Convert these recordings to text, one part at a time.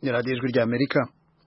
ni radiyo ijwi ry'Amerika.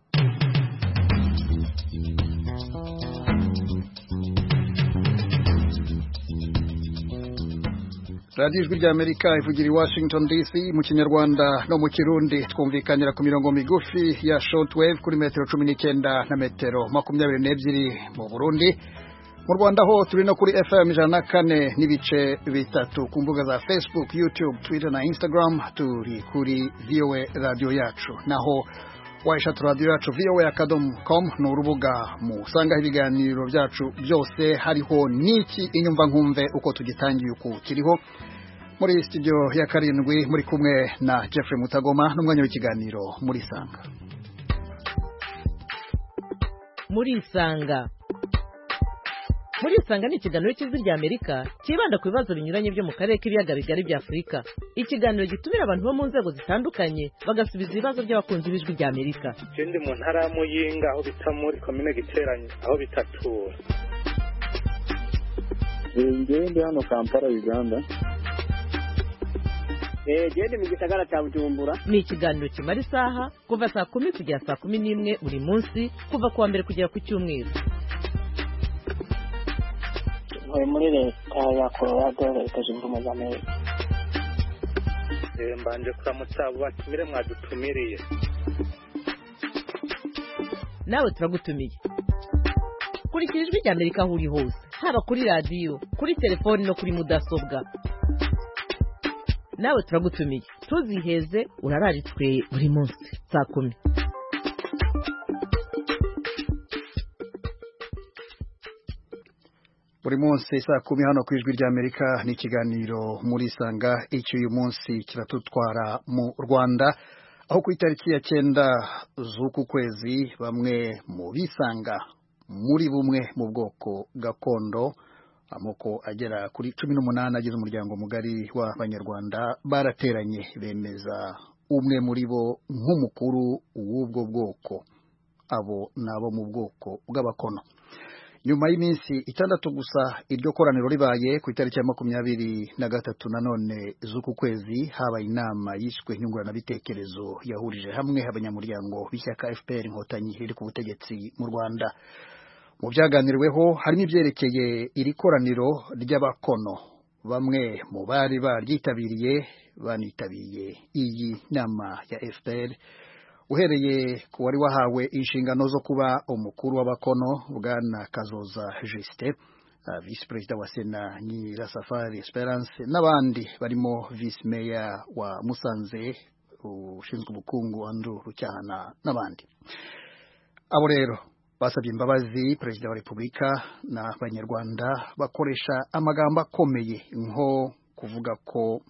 radiyo ijwi ry'Amerika ivugira i Washington DC mu Kinyarwanda no mu Kirundi, twumvikanira ku mirongo migufi ya shortwave kuri metero 19 na metero 22 mu Burundi. Mu Rwanda ho turi no kuri FM 104 n'ibice bitatu, ku mbuga za Facebook, YouTube, Twitter na Instagram turi kuri VOA radio yacu. Naho waishat radio yacu voa.com no urubuga musanga ibiganiro byacu byose, hariho niki inyumva nkumve uko tugitangiye uko kiriho. Muri studio ya karindwi muri kumwe na Jeffrey Mutagoma n'umwanya w'ikiganiro muri Sanga. Muri Sanga ni ikiganiro cy'Ijwi ry'Amerika kibanda ku bibazo binyuranye byo mu karere k'ibiyaga bigari bya Afurika. Ikiganiro gitumira abantu bo mu nzego zitandukanye bagasubiza ibibazo by'abakunzi b'Ijwi ry'Amerika. Ndi mu ntara ya Muyinga aho bita muri commune Giteranye aho bitatura. Ndi hano Kampala, Uganda. Gende mu gisagara cya Bujumbura. Ni ikiganiro kimara isaha kuva saa 10 kugera saa 11 buri munsi, kuva kuwa mbere kugera ku cyumweru. Muri leta ya Colorado, leta zunze ubumwe za Amerika. Mbanje kuramutsa abo batumire mwadutumiriye. Nawe turagutumiye. Kurikira Ijwi ry'Amerika aho uri hose, haba kuri radio, kuri telefone no kuri mudasobwa. Nawe turagutumiye, tuziheze urararitswe buri munsi saa 10. Buri munsi saa 10 hano ku Ijwi ry'Amerika ni ikiganiro muri Sanga. Icyo uyu munsi kiratutwara mu Rwanda, aho ku itariki ya 9 z'uku kwezi bamwe mu bisanga muri bumwe mu bwoko gakondo, amoko agera kuri 18 agize umuryango mugari w'Abanyarwanda barateranye bemeza umwe muri bo nk'umukuru w'ubwo bwoko. Abo nabo mu bwoko bw'abakono. Nyuma y'iminsi 6 gusa iryo koraniro ribaye ku itariki ya 23 nanone z'uku kwezi, habaye inama yishwe nyunguranabitekerezo yahurije hamwe abanyamuryango b'ishyaka FPR Inkotanyi riri ku butegetsi mu Rwanda. Mu byaganiriweho harimo ibyerekeye iri koraniro ry'abakono. Bamwe mu bari baryitabiriye banitabiriye iyi nama ya FPR, uhereye ku wari wahawe inshingano zo kuba umukuru w'abakono Bwana Kazoza Justin, Vice President wa Sena Nyirasafari Esperance, n'abandi barimo Vice Mayor wa Musanze ushinzwe ubukungu Andrew Rucyahana n'abandi. Abo rero basabye imbabazi Perezida wa Repubulika n'Abanyarwanda bakoresha amagambo akomeye nko kuvuga ko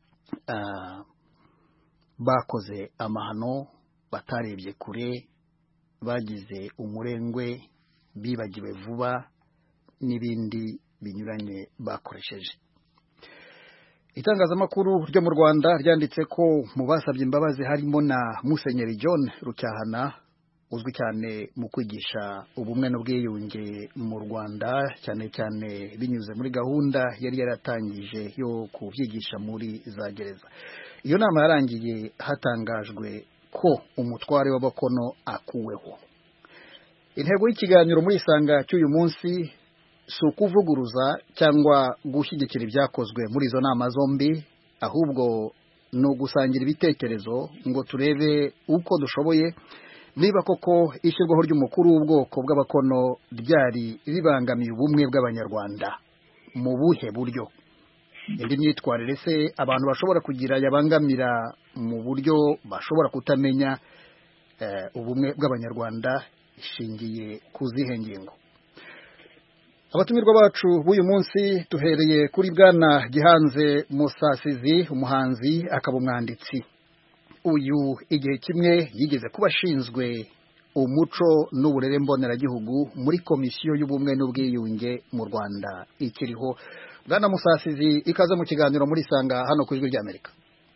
bakoze amahano, batarebye kure, bagize umurengwe, bibagiwe vuba n'ibindi binyuranye bakoresheje. Itangazamakuru ryo mu Rwanda ryanditse ko mu basabye imbabazi harimo na Musenyeri John Rucyahana, uzwi cyane mu kwigisha ubumwe n'ubwiyunge mu Rwanda, cyane cyane binyuze muri gahunda yari yaratangije yo kubyigisha muri za gereza. Iyo nama yarangiye hatangajwe ko umutware w'abakono akuweho. Intego y'ikiganiro muri Sanga cy'uyu munsi si ukuvuguruza cyangwa gushyigikira ibyakozwe muri izo nama zombi, ahubwo no gusangira ibitekerezo ngo turebe uko dushoboye niba koko ishyirwaho ry'umukuru w'ubwoko bw'abakono ryari ribangamiye ubumwe bw'Abanyarwanda mu buhe buryo. Indi myitwarire se abantu bashobora kugira yabangamira mu buryo bashobora kutamenya ubumwe bw'Abanyarwanda ishingiye ku zihe ngingo. Abatumirwa bacu b'uyu munsi tuhereye kuri Bwana Gihanze Musasizi, umuhanzi akaba umwanditsi. Uyu igihe kimwe yigeze kuba ashinzwe umuco n'uburere mboneragihugu muri Komisiyo y'Ubumwe n'Ubwiyunge mu Rwanda ikiriho. Bwana Musasizi, ikaze mu kiganiro muri Sanga hano ku Ijwi ry'Amerika.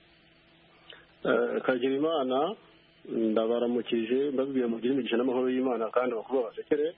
Kagira Imana, ndabaramukije mbabwiye mu gihe n'amahoro y'Imana kandi bakuru basekere.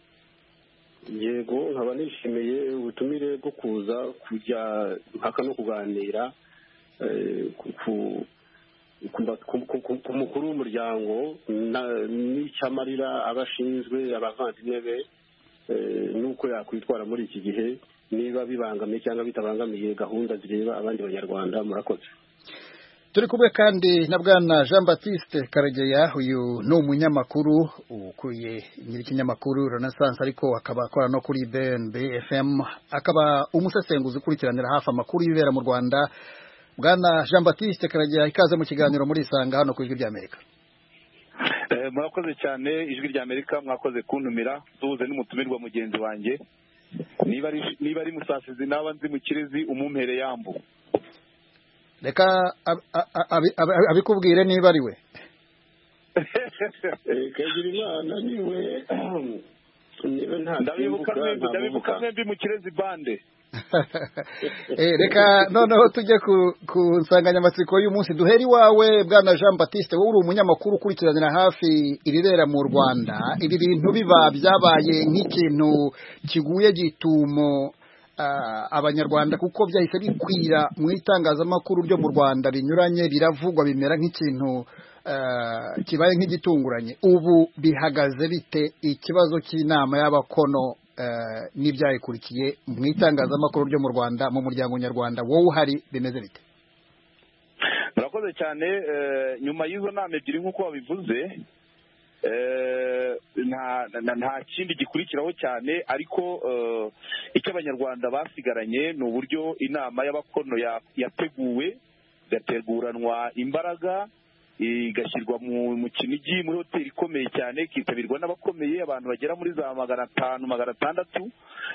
Yego, nkaba nishimiye ubutumire bwo kuza kujya mpaka no kuganira ku mukuru w'umuryango n'icyamarira abashinzwe abavandimwe be n'uko yakwitwara muri iki gihe niba bibangamiye cyangwa bitabangamiye gahunda zireba abandi banyarwanda. Murakoze. Turi kumwe kandi na bwana Jean Baptiste Karegeya, uyu ni umunyamakuru ukuye nyirikinyamakuru Renaissance ariko akaba akora no kuri BNB FM, akaba umusesenguzi ukurikiranira hafi amakuru y'ibera mu Rwanda. Bwana Jean Baptiste Karegeya, ikaze mu kiganiro muri Isanga hano ku Ijwi ry'Amerika. Murakoze cyane Ijwi ry'Amerika, mwakoze kuntumira duhuze n'umutumirwa mugenzi wanjye. Niba ari Musasizi naba nzi mu Kirezi umumpere yambu. Reka abikubwire niba ari we. Kagirimana niwe. Ndabibuka mwembi mu Kirezi bande. Reka noneho tujye ku nsanganyamatsiko y'umunsi. Duheri wawe bwana Jean Baptiste, wowe uri umunyamakuru ukurikiranira hafi ibibera mu Rwanda. Ibi bintu biba byabaye nk'ikintu kiguye gitumo abanyarwanda kuko byahise bikwira mu itangazamakuru ryo mu Rwanda binyuranye, biravugwa bimera nk'ikintu kibaye nk'igitunguranye. Ubu bihagaze bite ikibazo cy'inama y'abakono n'ibyayikurikiye mu itangazamakuru ryo mu Rwanda, mu muryango nyarwanda, wowe uhari bimeze bite? Murakoze cyane. Nyuma y'izo nama ebyiri nk'uko wabivuze, nta kindi gikurikiraho cyane, ariko icyo abanyarwanda basigaranye ni uburyo inama y'abakono yateguwe, igateguranwa imbaraga, igashyirwa mu Kinigi muri hoteli ikomeye cyane, ikitabirwa n'abakomeye, abantu bagera muri za 500 600.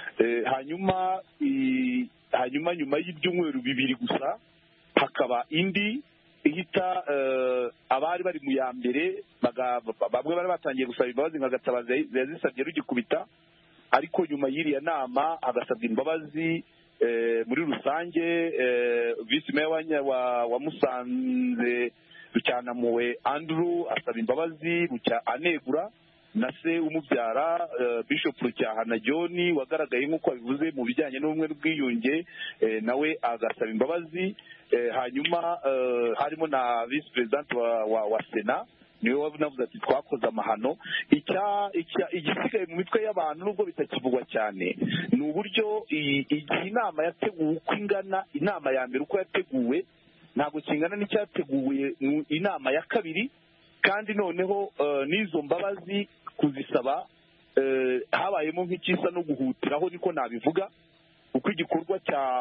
Hanyuma nyuma y'ibyumweru bibiri gusa hakaba indi ihita abari bari mu ya mbere bamwe bari batangiye gusaba imbabazi nka Gatabazi yazisabye rugikubita, ariko nyuma y'iriya nama hagasabwa imbabazi muri rusange. Vice Mayor wa Musanze Rucyanamuwe Andrew asaba imbabazi, anegura na se umubyara Bishop Rucyahana John wagaragaye nk'uko bivuze mu bijyanye n'ubumwe n'ubwiyunge, nawe agasaba imbabazi. Hanyuma harimo na Vice President wa Sena, niwe wavuze ati twakoze amahano. Igisigaye mu mitwe y'abantu nubwo bitakivugwa cyane ni uburyo igihe inama yateguwe uko ingana. Inama ya mbere uko yateguwe ntabwo kingana n'icyateguwe inama ya kabiri, kandi noneho n'izo mbabazi kuzisaba habayemo nk'ikisa no guhutiraho, niko nabivuga, uko igikorwa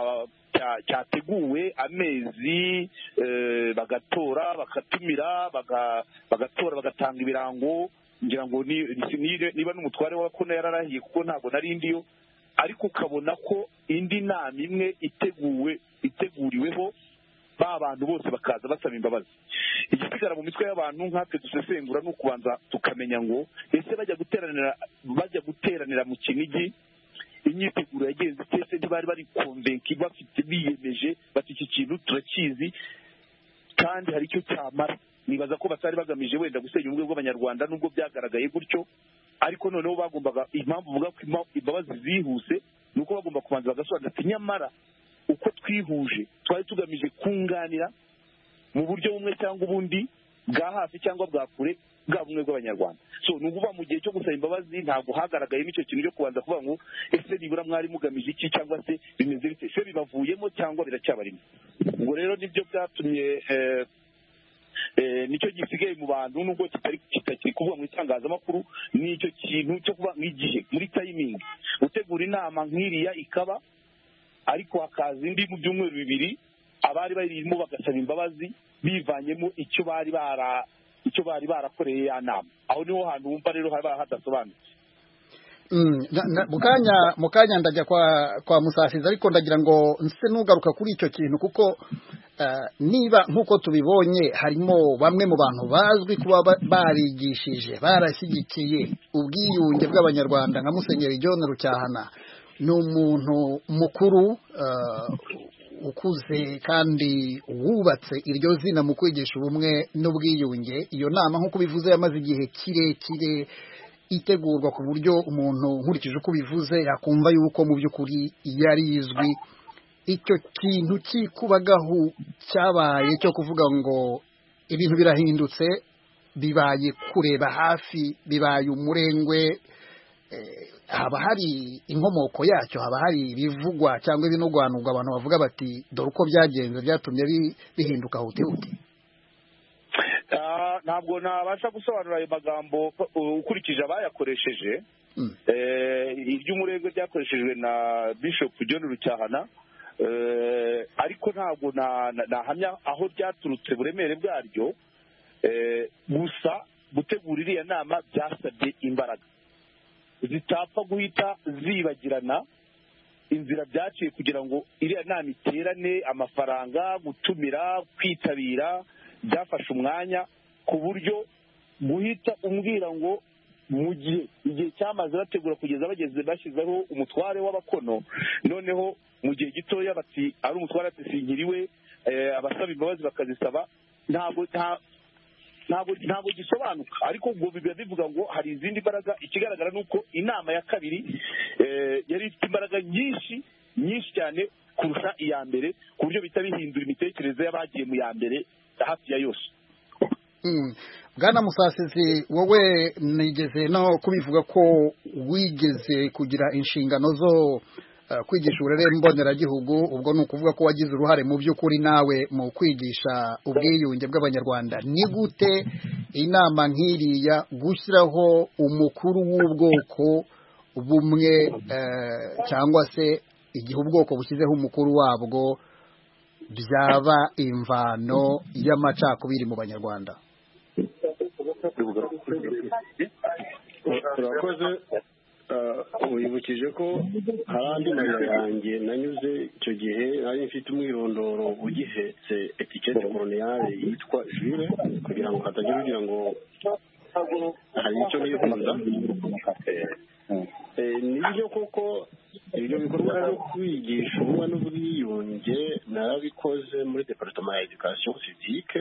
cyateguwe amezi, bagatora bagatumira bagatora bagatanga ibirango. Ngira ngo niba n'umutware w'abakono yararahiye kuko ntabwo nari ndiyo, ariko ukabona ko indi nama imwe iteguriweho ba bantu bose bakaza basaba imbabazi. Igisigara mu mitwe y'abantu nkatwe dusesengura ni ukubanza tukamenya ngo ese bajya guteranira mu Kinigi imyiteguro yagenze ese ntibari bari konvenki bafite biyemeje bati iki kintu turakizi kandi hari icyo cyamara. Nibaza ko batari bagamije wenda gusenya ubumwe bw'abanyarwanda nubwo byagaragaye gutyo, ariko noneho bagombaga, impamvu uvuga ko imbabazi zihuse ni uko bagomba kubanza bagasobanura ati nyamara uko twihuje twari tugamije kunganira mu buryo bumwe cyangwa ubundi, bwa hafi cyangwa bwa kure, bwa bumwe bw'abanyarwanda. So ni ukuvuga mu gihe cyo gusaba imbabazi ntabwo hagaragayemo icyo kintu cyo kubanza kuvuga ngo ese nibura mwari mugamije iki cyangwa se bimeze bite, se bibavuyemo cyangwa biracyabarimo. Ubwo rero nibyo byatumye nicyo gisigaye mu bantu nubwo kitakiri kuvuga mu itangazamakuru, n'icyo kintu cyo kuba nk'igihe muri timing gutegura inama nk'iriya ikaba, ariko hakaza indi mu byumweru bibiri abari barimo bagasaba imbabazi bivanyemo icyo bari barakoreye ya nama. Aho niho hantu wumva rero haba hadasobanutse. Mukanya ndajya kwa Musasizi, ariko ndagira ngo nse nugaruka kuri icyo kintu kuko niba nk'uko tubibonye harimo bamwe mu bantu bazwi kuba barigishije barashyigikiye ubwiyunge bw'abanyarwanda nka Musenyeri John Rucyahana. Ni umuntu mukuru ukuze kandi wubatse iryo zina mu kwigisha ubumwe n'ubwiyunge. Iyo nama nk'uko bivuze yamaze igihe kirekire itegurwa ku buryo umuntu nkurikije uko bivuze yakumva yuko mu by'ukuri yari izwi. Icyo kintu cyikubagaho cyabaye cyo kuvuga ngo ibintu birahindutse bibaye kureba hafi bibaye umurengwe haba hari inkomoko yacyo haba hari ibivugwa cyangwa ibinugwanugwa abantu bavuga bati dore uko byagenze byatumye bihinduka hutihuti. Ntabwo nabasha gusobanura ayo magambo ukurikije abayakoresheje. Iry'umurengwe ryakoreshejwe na Bishop John Rucyahana, ariko ntabwo nahamya aho ryaturutse buremere bwaryo. Gusa gutegura iriya nama byasabye imbaraga zitapfa guhita zibagirana. Inzira byaciye kugira ngo iriya nama iterane, amafaranga, gutumira, kwitabira byafashe umwanya, ku buryo guhita umbwira ngo mu igihe cyamaze bategura kugeza bageze bashyizeho umutware w'abakono, noneho mu gihe gitoya bati ari umutware atisinkiriwe, abasaba imbabazi bakazisaba, ntabwo gisobanuka. Ariko ubwo biba bivuga ngo hari izindi mbaraga. Ikigaragara ni uko inama ya kabiri yari ifite imbaraga nyinshi cyane kurusha iya mbere, ku buryo bihita bihindura imitekerereze y'abagiye mu ya mbere hafi ya yose. Bwana Musasizi, wowe nigeze no kubivuga ko wigeze kugira inshingano zo kwigisha uburere mboneragihugu. Ubwo ni ukuvuga ko wagize uruhare mu by'ukuri nawe mu kwigisha ubwiyunge bw'abanyarwanda. Ni gute inama nk'iriya gushyiraho umukuru w'ubwoko bumwe cyangwa se igihe ubwoko bushyizeho umukuru wabwo byaba imvano y'amacakubiri mu banyarwanda? Turakoze. Wibukije ko hari andi mayira yanjye nanyuze icyo gihe nari mfite umwirondoro ugihetse etikete koloniyale yitwa Jure, kugira ngo hatagira ugira ngo hari icyo nifuza. Nibyo koko ibyo bikorwa byo kwigisha ubumwe n'ubwiyunge narabikoze muri departement ya education civique.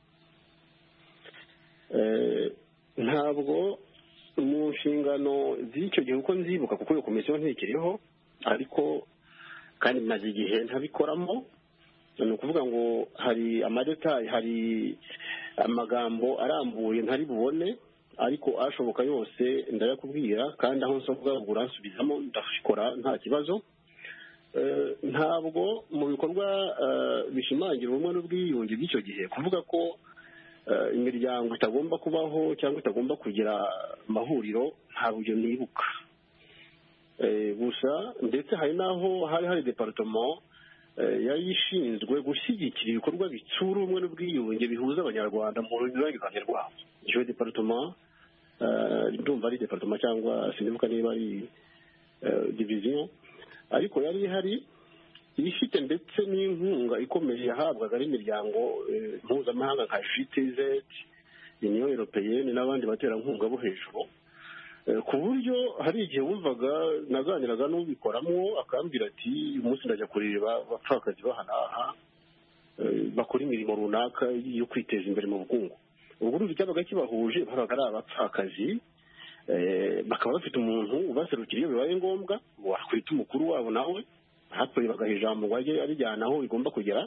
Ntabwo mu nshingano z'icyo gihe uko nzibuka, kuko iyo komisiyo ntikiriho, ariko kandi maze igihe ntabikoramo. Ni ukuvuga ngo hari amadetayi, hari amagambo arambuye ntari bubone, ariko ashoboka yose ndayakubwira, kandi aho nsabwa uransubizamo ndabikora nta kibazo. Ntabwo mu bikorwa bishimangira ubumwe n'ubwiyunge by'icyo gihe kuvuga ko imiryango itagomba kubaho cyangwa itagomba kugira amahuriro, ntabwo ibyo nibuka. Gusa ndetse hari n'aho hari departement yari ishinzwe gushyigikira ibikorwa bitsura ubumwe n'ubwiyunge bihuza abanyarwanda mu runyuranye rwabo. Iyo departement ndumva ari departement cyangwa sinibuka niba ari division, ariko yari ihari ifite ndetse n'inkunga ikomeye yahabwaga n'imiryango mpuzamahanga nka GTZ, Union Européenne n'abandi baterankunga bo hejuru, ku buryo hari igihe wumvaga naganiraga n'ubikoramo akambwira ati umunsi ndajya kureba abapfakazi bahanaha bakora imirimo runaka yo kwiteza imbere mu bukungu. Ubwo urumva icyabaga kibahuje babaga ari abapfakazi, bakaba bafite umuntu ubaserukira iyo bibaye ngombwa, wakwita umukuru wabo nawe hatoye bagaha ijambo ngo ajye arijyana aho bigomba kugera.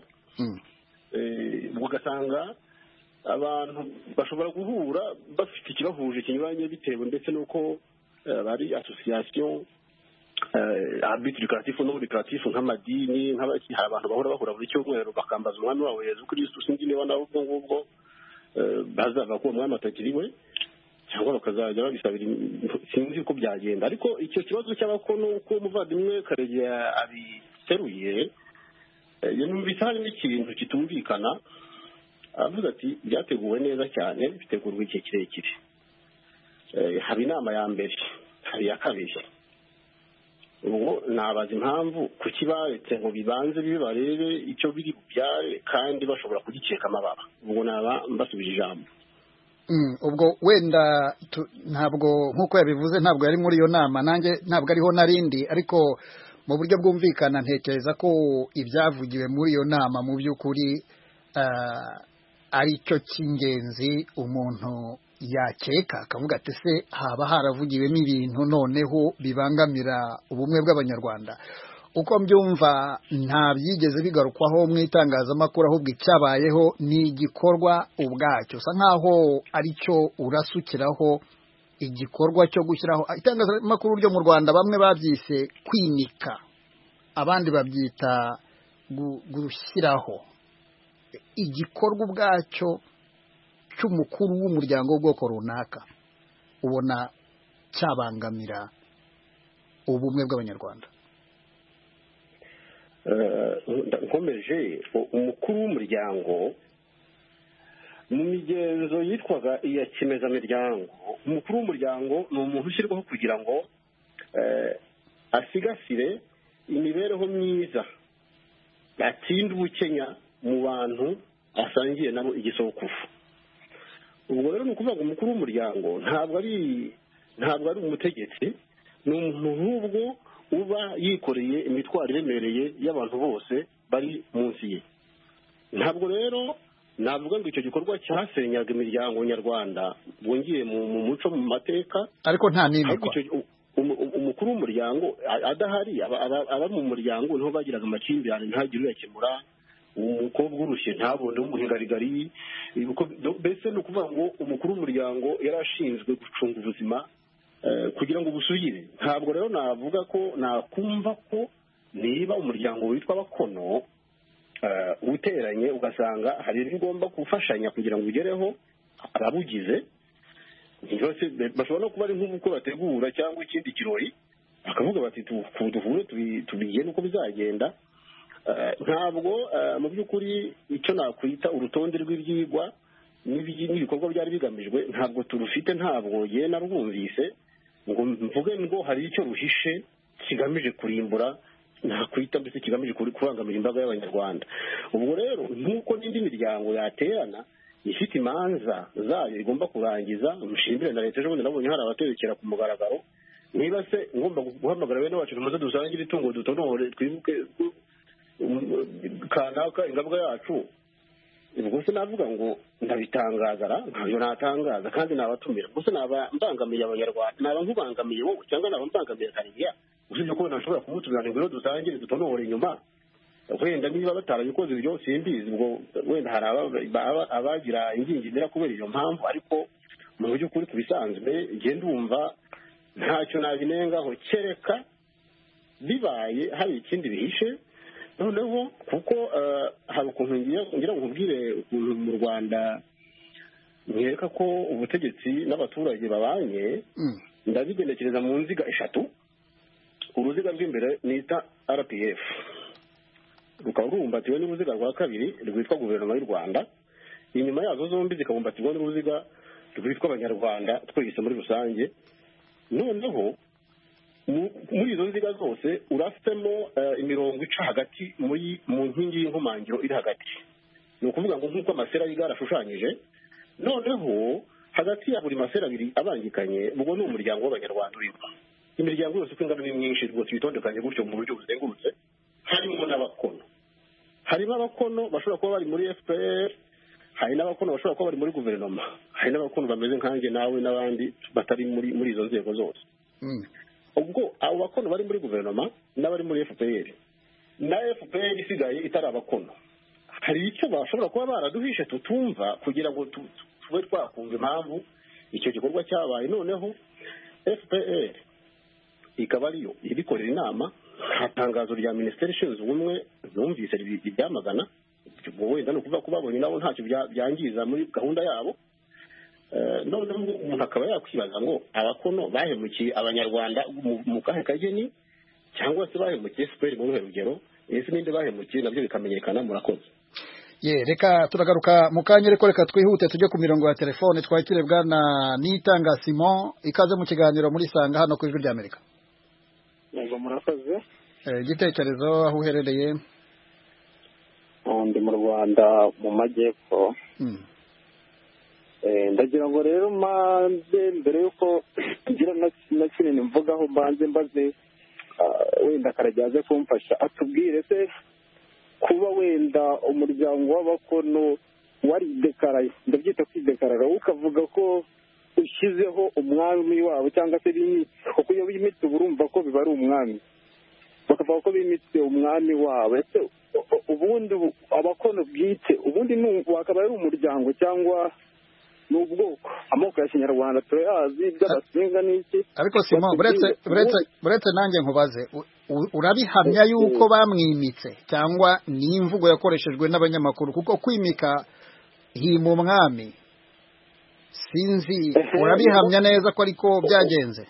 Ugasanga abantu bashobora guhura bafite ikibahuje kinyuranye bitewe ndetse n'uko bari association arbitre non lucratif nk'amadini, hari abantu bahora bahura buri cyumweru bakambaza umwami wabo Yezu Kristo. Sinzi niba nabo ngubwo bazava ko umwami atakiriwe cyangwa bakazajya babisabira, sinzi uko byagenda. Ariko icyo kibazo cy'abakono uko umuvandimwe Karegeya abiteruye, numvise harimo ikintu kitumvikana. Avuga ati byateguwe neza cyane, bitegurwa igihe kirekire. Haba inama ya mbere, hari iya kabiri. Ubwo nabaza impamvu kuki baretse ngo bibanze bibe barebe icyo biri bubyare kandi bashobora kugikeka amababa. Ubwo naba mbasubije ijambo. Ubwo wenda ntabwo nk'uko yabivuze ntabwo yari muri iyo nama, nanjye ntabwo ariho narindi, ariko mu buryo bwumvikana ntekereza ko ibyavugiwe muri iyo nama mu by'ukuri ari cyo cy'ingenzi umuntu yakeka akavuga ati se haba haravugiwemo ibintu noneho bibangamira ubumwe bw'abanyarwanda. uko mbyumva nta byigeze bigarukwaho mu itangazamakuru, ahubwo icyabayeho ni igikorwa ubwacyo, usa nkaho ari cyo urasukiraho, igikorwa cyo gushyiraho. Itangazamakuru ryo mu Rwanda bamwe babyise kwinika, abandi babyita gushyiraho. Igikorwa ubwacyo cy'umukuru w'umuryango w'ubwoko runaka ubona cyabangamira ubumwe bw'Abanyarwanda? nkomeje, umukuru w'umuryango mu migenzo yitwaga iya kimezamiryango, umukuru w'umuryango ni umuntu ushyirwaho kugira ngo asigasire imibereho myiza, atinde ubukenya mu bantu asangiye nabo igisokufu. ubwo rero ni ukuvuga ngo umukuru w'umuryango ntabwo ari umutegetsi, ni umuntu nk'ubwo uba yikoreye imitwaro iremereye y'abantu bose bari munsi ye. ntabwo rero navuga ngo icyo gikorwa cyasenyaga imiryango nyarwanda bwongeye mu muco, mu mateka, ariko nta nimikwa. umukuru w'umuryango adahari, abari mu muryango niho bagiraga amakimbirane ntagire uyakemura, umukobwa urushye ntabone w'umuhingarigari. mbese ni ukuvuga ngo umukuru w'umuryango yari ashinzwe gucunga ubuzima kugira ngo busugire. ntabwo rero navuga ko nakumva ko niba umuryango witwa abakono uteranye ugasanga hari ibigomba gufashanya kugira ngo ugereho ababugize, bashobora no kuba ari nk'uko bategura cyangwa ikindi kirori bakavuga bati duhure tubigene uko bizagenda. ntabwo mu by'ukuri icyo nakwita urutonde rw'ibyigwa n'ibikorwa byari bigamijwe ntabwo turufite, ntabwo yena rwumvise ngo mvuge ngo hari icyo ruhishe kigamije kurimbura, nakwita mbese kigamije kubangamira imbaga y'Abanyarwanda. ubwo rero nk'uko n'indi miryango yaterana ifite imanza zayo igomba kurangiza, mushimbire na leta. ejo bundi nabonye hari abaterekera ku mugaragaro, niba se ngomba guhamagara bene wacu tumaze dusangire itungo dutonore twibuke kanaka ingabwa yacu, ubwo se navuga ngo ndabitangaza, ntabyo natangaza kandi nabatumira. ubwo naba mbangamiye Abanyarwanda, naba nkubangamiye wowe cyangwa naba mbangamiye Karegeya, usibye ko ntashobora kumutumira ngo dusangire dutonore inyuma. wenda niba batarabikoze ibyo simbizi, ubwo wenda hari abagira ingingimira kubera iyo mpamvu, ariko mu by'ukuri ku bisanzwe ngenda wumva ntacyo nabinengaho, kereka bibaye hari ikindi bihishe. noneho kuko hari ukuntu ngira ngo nkubwire ukuntu mu Rwanda nkeka ko ubutegetsi n'abaturage babanye, ndabigenekereza mu nziga eshatu. uruziga rw'imbere nita RPF, rukaba rubumbatiwe n'uruziga rwa kabiri rwitwa guverinoma y'u Rwanda, inyuma yazo zombi zikabumbatirwa n'uruziga rwitwa Abanyarwanda twese muri rusange. noneho muri izo nziga zose urafitemo imirongo ica hagati mu nkingi y'inkomangiro iri hagati, ni ukuvuga ngo nk'uko amasera y'igare ashushanyije. noneho hagati ya buri masera abiri abangikanye, ubwo ni umuryango w'Abanyarwanda urimo. imiryango yose uko ingana ni myinshi rwose bitondekanye gutyo mu buryo buzengurutse. harimo n'abakono, harimo abakono bashobora kuba bari muri FPR, hari n'abakono bashobora kuba bari muri guverinoma, hari n'abakono bameze nkanjye nawe n'abandi batari muri izo nzego zose. ubwo abo bakono bari muri guverinoma n'abari muri FPR na FPR isigaye itari abakono, hari icyo bashobora kuba baraduhishe tutumva kugira ngo tube twakumva impamvu icyo gikorwa cyabaye. noneho FPR ikaba ariyo ibikorera inama, nta tangazo rya minisiteri ishinzwe ubumwe numvise ibyamagana. wenda ni ukuvuga ko babonye nabo ntacyo byangiza muri gahunda yabo. noneho umuntu akaba yakwibaza ngo abakono bahemukiye Abanyarwanda mu kahe kageni, cyangwa se bahemukiye FPR mu ruhe rugero, ese ninde bahemukiye nabyo bikamenyekana. murakoze. reka turagaruka mu kanya, ariko reka twihute tujye ku mirongo ya telefone twakire bwana Nitanga Simon. ikaze mu kiganiro muri Sanga hano ku Ijwi ry'Amerika. yego murakoze. igitekerezo, aho uherereye? ndi mu Rwanda mu majyepfo. ndagira ngo rero mbere y'uko ngira na kinini mvugaho mbanze mbaze wenda Karegeya aze kumfasha atubwire se kuba wenda umuryango w'abakono waridekaraye, ndabyita kwidekarara, ukavuga ko ushyizeho umwami wabo cyangwa se kuko iyo bimita urumva ko biba ari umwami, bakavuga ko bimitse umwami wabo. Ese ubundi abakono bwite ubundi wakaba ari umuryango cyangwa ni ubwoko? Amoko ya kinyarwanda turayazi, by'abasinga n'iki. Ariko Simon, buretse nanjye nkubaze, urabihamya yuko bamwimitse cyangwa ni imvugo yakoreshejwe n'abanyamakuru? Kuko kwimika hima umwami sinzi, urabihamya neza ko ariko byagenze?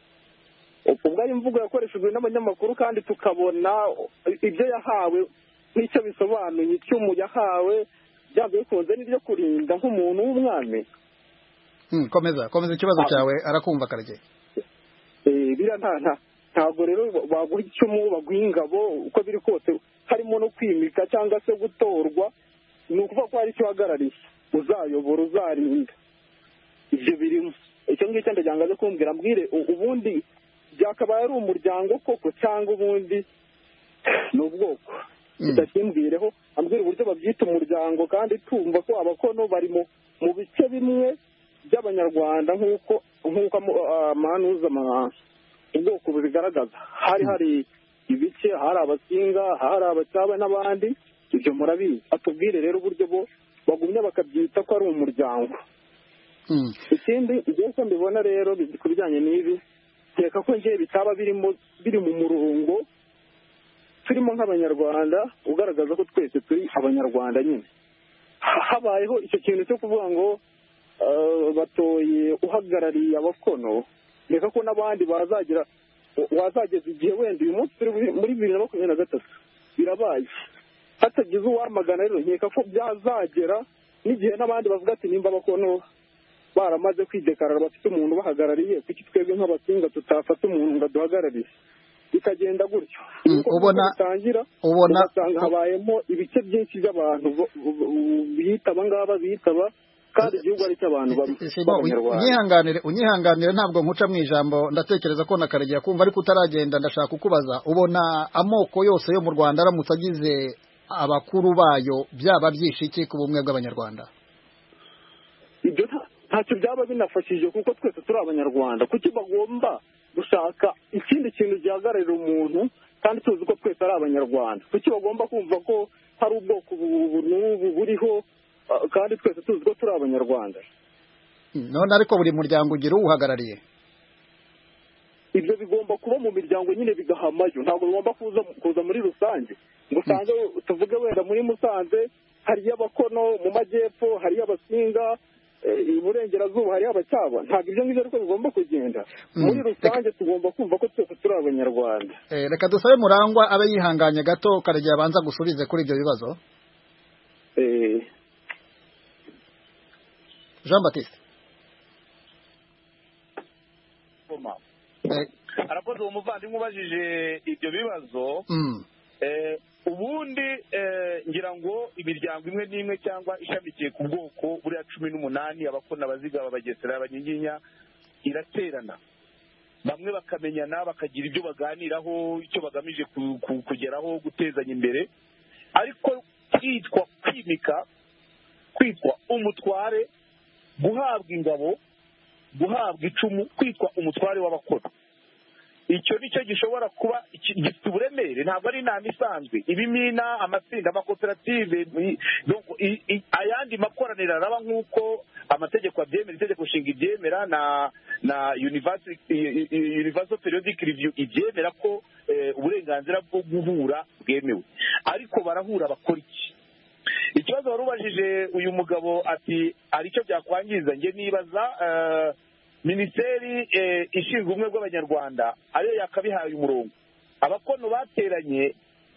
Ubwo ari imvugo yakoreshejwe n'abanyamakuru, kandi tukabona ibyo yahawe n'icyo bisobanuye. Icyumu yahawe byanze bikunze n'ibyo kurinda nk'umuntu w'umwami. Komeza ikibazo cyawe, arakumva Karegeya. Bira ntabwo rero baguha icyumu, baguha ingabo, uko biri kose harimo no kwimika cyangwa se gutorwa, ni ukuvuga ko hari icyo uhagarariye, uzayobora, uzarinda. Ibyo birimo. Icyo ngicyo ndagirangaze kumbwira, mbwire ubundi byakabaye ari umuryango koko cyangwa ubundi ni ubwoko? Ndakimbwireho, ambwira uburyo babyita umuryango, kandi tumva ko abakono bari mu bice bimwe by'abanyarwanda nk'uko amahanuza ubwoko bubigaragaza. Hari ibice, hari abasinga, hari abacyaba n'abandi, ibyo murabizi. Atubwire rero uburyo bo bagumya bakabyita ko ari umuryango. Ikindi ibyo mbibona rero ku bijyanye n'ibi, reka ko ngiye bitaba biri mu murongo turimo nk'abanyarwanda, ugaragaza ko twese turi abanyarwanda nyine. Habayeho icyo kintu cyo kuvuga ngo batoye uhagarariye abakono, reka ko n'abandi wazageza igihe wenda uyu munsi turi muri 2023 birabaye hatagize uwamagana. Rero nkeka ko byazagera n'igihe n'abandi bavuga ati nimba abakono baramaze kwidekarara bafite umuntu ubahagarariye, kuki twebwe nk'abasinga tutafata umuntu ngo aduhagararire? Bikagenda gutyo. Ubona habayemo ibice byinshi by'abantu biyitaba ngaba biyitaba, kandi igihugu ari cy'abantu b'abanyarwanda. Unyihanganire ntabwo nkuca mu ijambo, ndatekereza ko na Karegeya kumva, ariko utaragenda ndashaka kukubaza, ubona amoko yose yo mu Rwanda aramutse agize abakuru bayo byaba byishiki ku bumwe bw'abanyarwanda? Ibyo ntacyo byaba binafashije, kuko twese turi abanyarwanda. Kuki bagomba gushaka ikindi kintu gihagararira umuntu kandi tuzi ko twese ari abanyarwanda? Kuki bagomba kumva ko hari ubwoko n'ubu buriho kandi twese tuzi ko turi abanyarwanda? None ariko buri muryango ugira uwuhagarariye. Ibyo bigomba kuba mu miryango nyine bigahamayo, ntabwo bigomba kuza muri rusange. Musanze tuvuge wenda muri Musanze hariyo abakono, mu majyepfo hariyo abasinga, iburengerazuba hariyo abacyaba. Ntabwo ibyo ngibyo ariko bigomba kugenda. Muri rusange tugomba kumva ko twese turi abanyarwanda. Reka dusabe Murangwa abe yihanganye gato, Karegeya abanza gusubize kuri ibyo bibazo. Jean Baptiste. Arakoze uwo muvandimwe ubajije ibyo bibazo. Ubundi ngira ngo imiryango imwe n'imwe cyangwa ishamikiye ku bwoko buriya 18 abakona, abaziga, abagesera, abanyiginya iraterana, bamwe bakamenyana, bakagira ibyo baganiraho, icyo bagamije kugeraho, gutezanya imbere. Ariko kwitwa kwimika, kwitwa umutware, guhabwa ingabo, guhabwa icumu, kwitwa umutware w'abakono, icyo nicyo gishobora kuba gifite uburemere. Ntabwo ari inama isanzwe. Ibimina, amatsinda, amakoperative, ayandi makoraniro araba nk'uko amategeko abyemera, itegeko nshinga ibyemera, na universal periodic review ibyemera ko uburenganzira bwo guhura bwemewe. Ariko barahura bakora iki? Ikibazo wari ubajije uyu mugabo ati aricyo byakwangiza, nge nibaza Minisiteri ishinzwe ubumwe bw'abanyarwanda ariyo yakabihaye umurongo. Abakono bateranye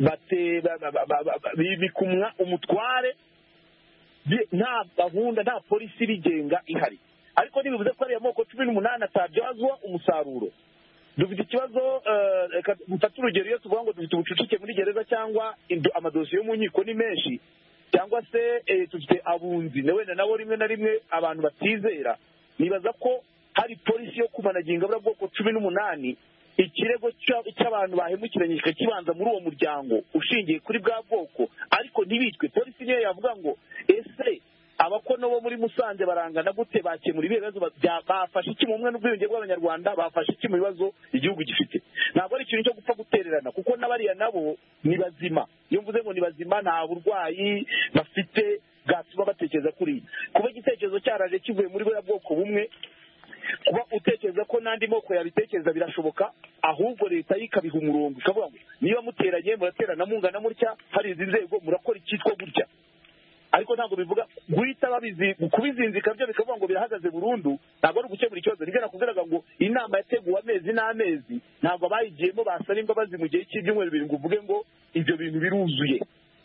bikumwa umutware, nta gahunda, nta polisi irigenga ihari. Ariko ntibivuze ko ariya moko 18 atabyazwa umusaruro. Dufite ikibazo, mfata urugero, iyo tuvuga ngo dufite ubucucike muri gereza cyangwa amadosiye yo mu nkiko ni menshi, cyangwa se dufite abunzi wenda nabo rimwe na rimwe abantu batizera, nibaza ko hari polisi yo kumanaginga bwa bwoko 18, ikirego cy'abantu bahemukiranye kibanza muri uwo muryango ushingiye kuri bwa bwoko, ariko ntibitwe. Polisi niyo yavuga ngo ese abakono bo muri Musanze barangana gute, bakemura ibibazo bafashe iki mu bumwe n'ubwiyunge bw'abanyarwanda, bafashe iki mu bibazo igihugu gifite. Ntabwo ari ikintu cyo gupfa gutererana, kuko n'abariya nabo ni bazima. Iyo mvuze ngo ni bazima, nta burwayi bafite bwatuma batekereza kuri kuba igitekerezo cyaraje kivuye muri buriya bwoko bumwe. Kuba utekereza ko n'andi moko yabitekereza birashoboka, ahubwo leta yikabiha umurongo ikavuga ngo niba muteranye muraterana mungana mutya, hari izi nzego murakora icyitwa gutya. Ariko ntabwo bivuga guhita kubizinzika byo bikavuga ngo birahagaze burundu. Ntabwo ari ugukemura ikibazo. Nibyo nakubwiraga ngo inama yateguwe amezi n'amezi, ntabwo abayigiyemo basaba imbabazi mu gihe cy'ibyumweru bibiri ngo uvuge ngo ibyo bintu biruzuye.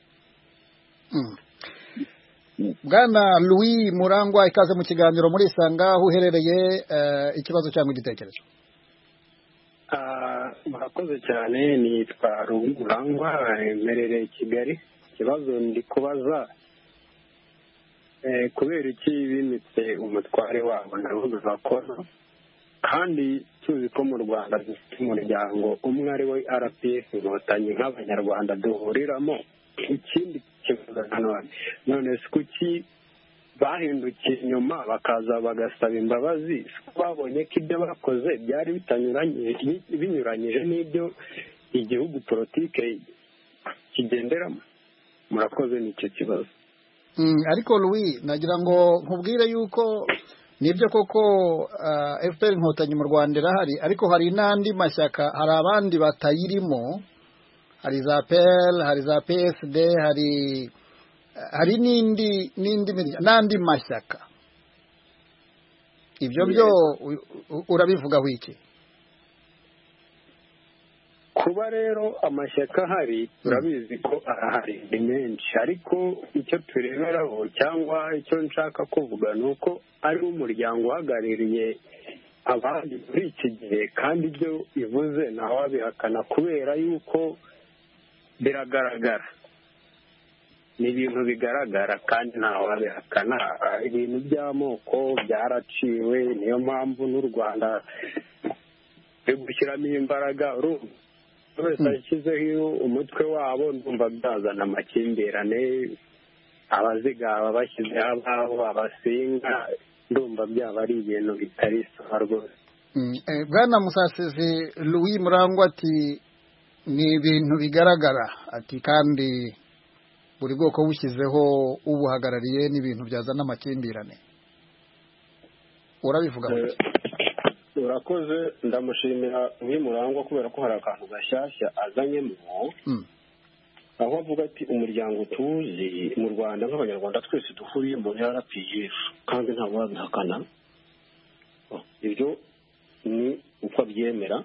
Bwana Louis Murangwa, ikaze mu kiganiro muri Isanga. Aho uherereye, ikibazo cyangwa igitekerezo? Murakoze cyane. Nitwa Louis Murangwa, mperereye i Kigali. Ikibazo ndi kubaza, kubera iki bimitse umutware wabo ndavuga bakora, kandi tuzi ko mu Rwanda dufite umuryango umwe ari we RPF Inkotanyi nk'abanyarwanda duhuriramo. Ikindi kibazo none kuki bahindukiye inyuma bakaza bagasaba imbabazi? Babonye ko ibyo bakoze byari binyuranyije n'ibyo igihugu politike kigenderamo. Murakoze, nicyo kibazo. Ariko Louis, nagira ngo nkubwire yuko nibyo koko FPR Inkotanyi mu Rwanda irahari, ariko hari n'andi mashyaka, hari abandi batayirimo, hari za PL, hari za PSD, hari n'andi mashyaka. Ibyo byo urabivugaho iki? Kuba rero amashyaka ahari turabizi ko arahari ni menshi, ariko icyo tureberaho cyangwa icyo nshaka kuvuga ni uko ari umuryango uhagarariye abandi muri iki gihe, kandi ibyo bivuze ntawabihakana kubera yuko biragaragara, ni ibintu bigaragara kandi ntawabihakana. Ibintu by'amoko byaraciwe, niyo mpamvu n'u Rwanda ruri gushyiramo imbaraga. Wese ashyizeho umutwe wabo, ndumva byazana amakimbirane, abazigaba bashyizeho ababo, abasinga, ndumva byaba ari ibintu bitari sawa rwose. Bwana Musasizi Louis Murangwa ati ni ibintu bigaragara, ati kandi buri bwoko bushyizeho ubuhagarariye n'ibintu byazana amakimbirane. Urabivuga ngo urakoze, ndamushimira Louis Murangwa kubera ko hari akantu gashyashya azanyemo, aho avuga ati umuryango tuzi mu Rwanda nk'abanyarwanda twese duhuriye muri RPF, kandi ntabwo wabihakana. Ibyo ni uko abyemera,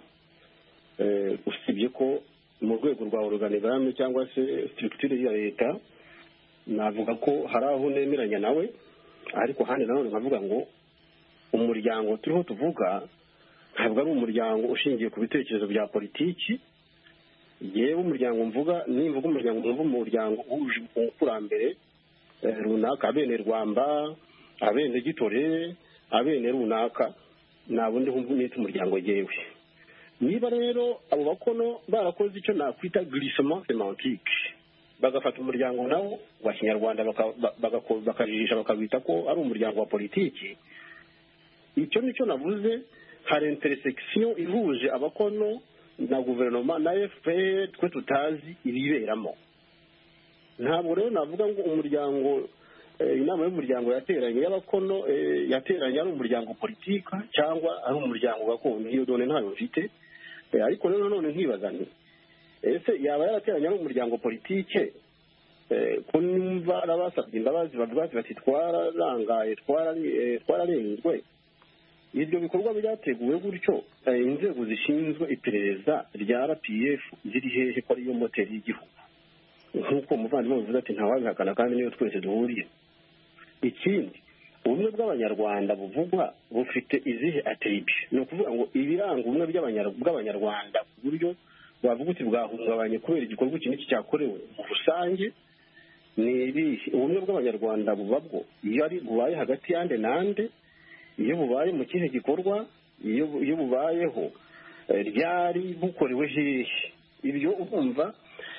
usibye ko mu rwego rwa organigramme cyangwa se structure ya leta navuga ko hari aho nemeranya nawe, ariko handi nanone nkavuga ngo umuryango turiho tuvuga ntabwo ari umuryango ushingiye ku bitekerezo bya politiki. Yewe umuryango mvuga, nimvuga umuryango mvuga umuryango uhuje umukurambere runaka, abene Rwamba, abene Gitore, abene runaka, nabundi nita umuryango yewe. Niba rero abo bakono barakoze icyo nakwita glissement sémantique, bagafata umuryango nawo wa Kinyarwanda bakajijisha bakabita ko ari umuryango wa politiki, icyo nicyo navuze. Hari intersection ihuje abakono na guverinoma na FPR twe tutazi ibiberamo. Ntabwo rero navuga ngo umuryango, inama y'umuryango yateranye y'abakono yateranye ari umuryango politika cyangwa ari umuryango gakondo. Iyo done ntayo mfite, ariko rero none nkibaza nti ese yaba yarateranye ari umuryango politike, ko numva n'abasabye imbabazi bavuga bati twararangaye twararenzwe. Ibyo bikorwa byateguwe gutyo, inzego zishinzwe iperereza rya RPF ziri hehe ko ariyo moteri y'igihugu? Nk'uko umuvandimwe uvuze ati ntawabihakana kandi niyo twese duhuriye. Ikindi, ubumwe bw'abanyarwanda buvugwa bufite izihe attribute? Ni ukuvuga ngo ibiranga ubumwe bw'abanyarwanda ku buryo bavuga uti bwahungabanye kubera igikorwa iki n'iki cyakorewe mu rusange ni ibihe? Ubumwe bw'abanyarwanda buba bwo iyo ari bubaye hagati y'ande n'ande, iyo bubaye mu kihe gikorwa, iyo bubayeho ryari bukorewe hehe. Ibyo urumva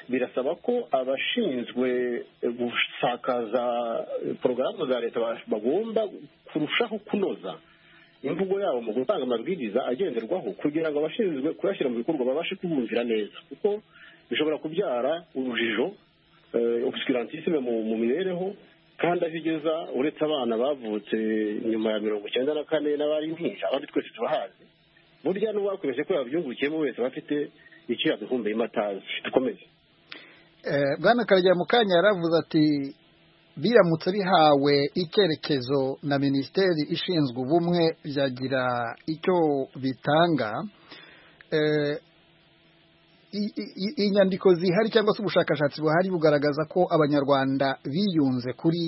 birasaba ko abashinzwe gusakaza porogaramu za leta bagomba kurushaho kunoza imvugo yabo mu gutanga amabwiriza agenderwaho kugira ngo abashinzwe kuyashyira mu bikorwa babashe kubumvira neza, kuko bishobora kubyara urujijo obscurantisme mu mibereho, kandi aho igeza uretse abana bavutse nyuma ya 1994 n'abari impinja abandi twese tubahazi, burya n'uwakwibeshye ko yabyungukiyemo wese bafite icyo yaduhumbeye matazi. Dukomeze. Bwana Karegeya mu kanya yaravuze ati biramutse bihawe icyerekezo na minisiteri ishinzwe ubumwe byagira icyo bitanga. Inyandiko zihari cyangwa se ubushakashatsi buhari bugaragaza ko abanyarwanda biyunze kuri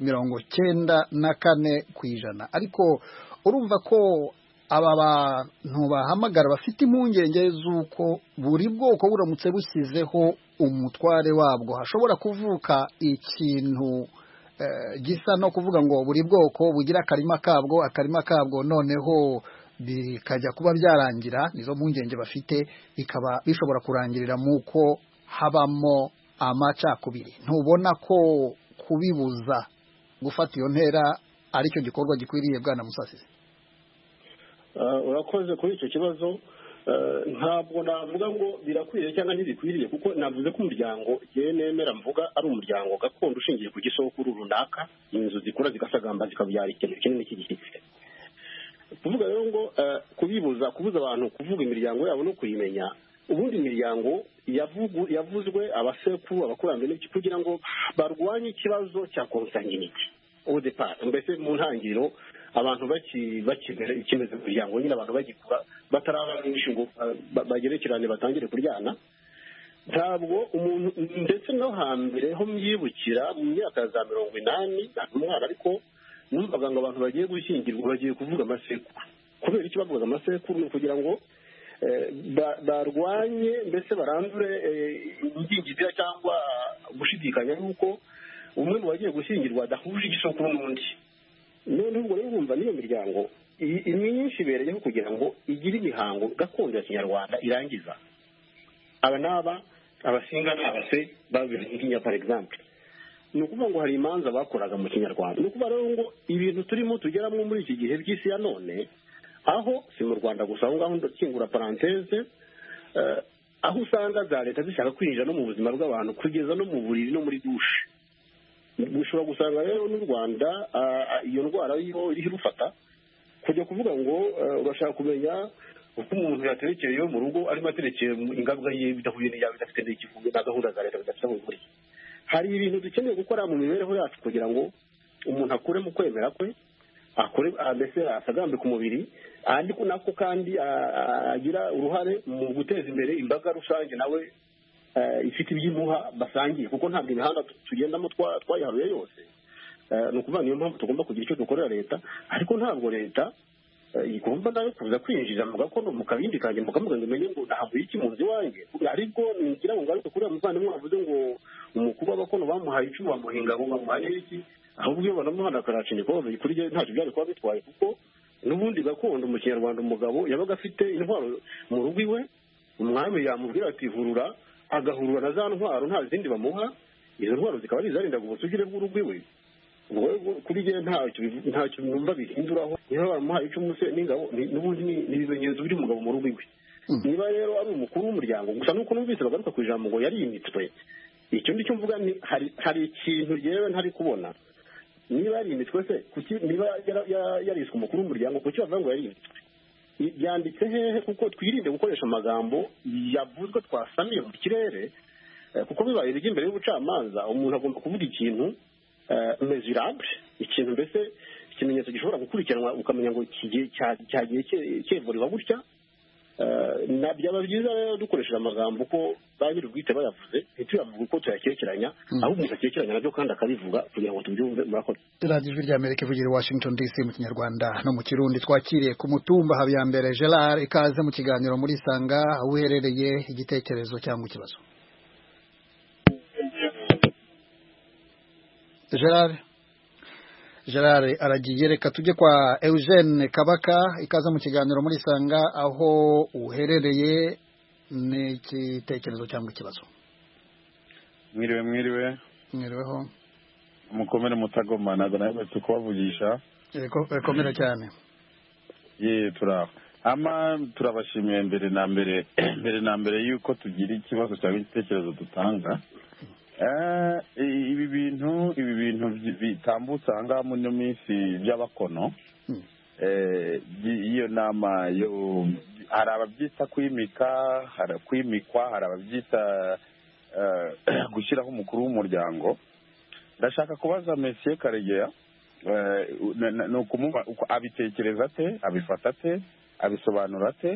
94%, ariko urumva ko aba bantu bahamagara bafite impungenge z'uko buri bwoko buramutse bushyizeho umutware wabwo hashobora kuvuka ikintu gisa no kuvuga ngo buri bwoko bugira akarima kabwo noneho bikajya kuba byarangira. Nizo mpungenge bafite, bikaba bishobora kurangirira muko habamo amacakubiri. Ntubona ko kubibuza gufata iyo ntera aricyo gikorwa gikwiriye, Bwana Musasizi? Urakoze kuri icyo kibazo. Ntabwo navuga ngo birakwiriye cyangwa ntibikwiriye, kuko navuze ko umuryango nemera mvuga ari umuryango gakondo ushingiye ku gisokuru runaka, inzu zikura zigasagamba zikabyara ikintu kinini cy'igishyitsi. Kuvuga rero ngo kubuza abantu kuvuga imiryango yabo no kuyimenya, ubundi imiryango yavuzwe abasekuru abakurambere kugira ngo barwanye ikibazo cya consanguinity au départ, mbese mu ntangiriro abantu bakimeze umuryango nyine abantu bagikura bataraba benshi ngo bagerekerane batangire kuryana. Ntabwo umuntu ndetse no hambere ho myibukira mu myaka za 80 umwana, ariko numvaga ngo abantu bagiye gushyingirwa bagiye kuvuga amasekuru. Kubera icyo bavuga amasekuru kugira ngo barwanye mbese barandure ingingimira cyangwa gushidikanya yuko umwe mu bagiye gushyingirwa adahuje igisokuru n'undi. None ubwo rero bumva niyo miryango imyinshi ibereyeho kugira ngo igire imihango gakondo ya Kinyarwanda irangiza. Aba n'aba abasinga n'abase babihinginya par exemple. Ni ukuvuga ngo hari imanza bakoraga mu Kinyarwanda. Ni ukuvuga rero ngo ibintu turimo tugeramo muri iki gihe by'isi ya none, aho si mu Rwanda gusa, aho ngaho ndakingura parenthèse, aho usanga za leta zishaka kwinjira no mu buzima bw'abantu kugeza no mu buriri no muri dushe. Ushobora gusanga rero n'u Rwanda iyo ndwara iriho irufata kujya kuvuga ngo urashaka kumenya uko umuntu yaterekeye yo mu rugo arimo aterekeye ingabwa ye bidahuye n'iyawe idafite n'ikivugo na gahunda za leta bidafite aho bihuriye. Hari ibintu dukeneye gukora mu mibereho yacu kugira ngo umuntu akure mu kwemera kwe, akore mbese asagambe ku mubiri, ariko nako kandi agira uruhare mu guteza imbere imbaga rusange nawe ifite ibyimuha basangiye, kuko ntabwo imihanda tugendamo twayiharuye yose. Ni ukuvuga niyo mpamvu tugomba kugira icyo dukorera leta, ariko ntabwo leta igomba nayo kuza kwinjira mu gakondo mu kabindi kanjye mukavuga ngo umenye ngo nahavuye iki mu nzu iwanjye. Ariko nigira ngo ngaruke kuri umuvandimwe wavuze ngo umukuru w'abakono bamuhaye icumu bamuhinga ngo bamuhaye iki, ahubwo iyo banamuhana akaracinye ko kuri byo ntacyo byari kuba bitwaye, kuko n'ubundi gakondo mu Kinyarwanda umugabo yabaga afite intwaro mu rugo iwe, umwami yamubwira ati hurura, agahurura na za ntwaro nta zindi bamuha, izo ntwaro zikaba zizarindaga ubusugire bw'urugo iwe. Kuri byo ntacyo numva bihinduraho. Niba bamuhaye icumu se n'ingabo n'ubundi ni ibimenyetso biri umugabo mu rugo iwe. Niba rero ari umukuru w'umuryango gusa nuko numvise bagaruka ku ijambo ngo yarimitswe, icyo ndicyo mvuga ni hari ikintu yewe ntari kubona. Niba yarimitswe se niba yariswe umukuru w'umuryango kuki bavuga ngo yarimitswe? Byanditse hehe? Kuko twirinde gukoresha amagambo yavuzwe twasamiye mu kirere, kuko bibaye bijya imbere y'ubucamanza umuntu agomba kuvuga ikintu mesurable, ikintu mbese ikimenyetso gishobora gukurikiranwa ukamenya ngo cyagiye cyevuriwa gutya. Byaba byiza rero dukoresheje amagambo ko ba nyir'ubwite bayavuze, ntituyavuge uko tuyakekeranya, aho umuntu akekeranya nabyo kandi akabivuga kugira ngo tubyumve. Murakoze. Radio Ijwi ry'Amerika ivugira i Washington DC mu Kinyarwanda no mu Kirundi. Twakiriye ku mutumba Habiyambere Gerard, ikaze mu kiganiro muri Sanga. Aho uherereye, igitekerezo cyangwa ikibazo? Gerard aragiye. Reka tujye kwa Eugene Kabaka, ikaza mu kiganiro muri Sanga. Aho uherereye, ni igitekerezo cyangwa ikibazo? mwiriweho mukomere mutagoma ntabwo nawe tukubavugisha komera cyane turaho turabashimiye mbere na mbere yuko tugira ikibazo cyangwa igitekerezo dutanga ibi bintu bitambutse aha ngaha muri ino minsi by'abakono iyo nama yo hari ababyita kwimikwa hari ababyita gushyiraho umukuru w'umuryango. Ndashaka kubaza Monsieur Karegeya ni ukumuba abitekereza ate, abifata ate, abisobanura ate.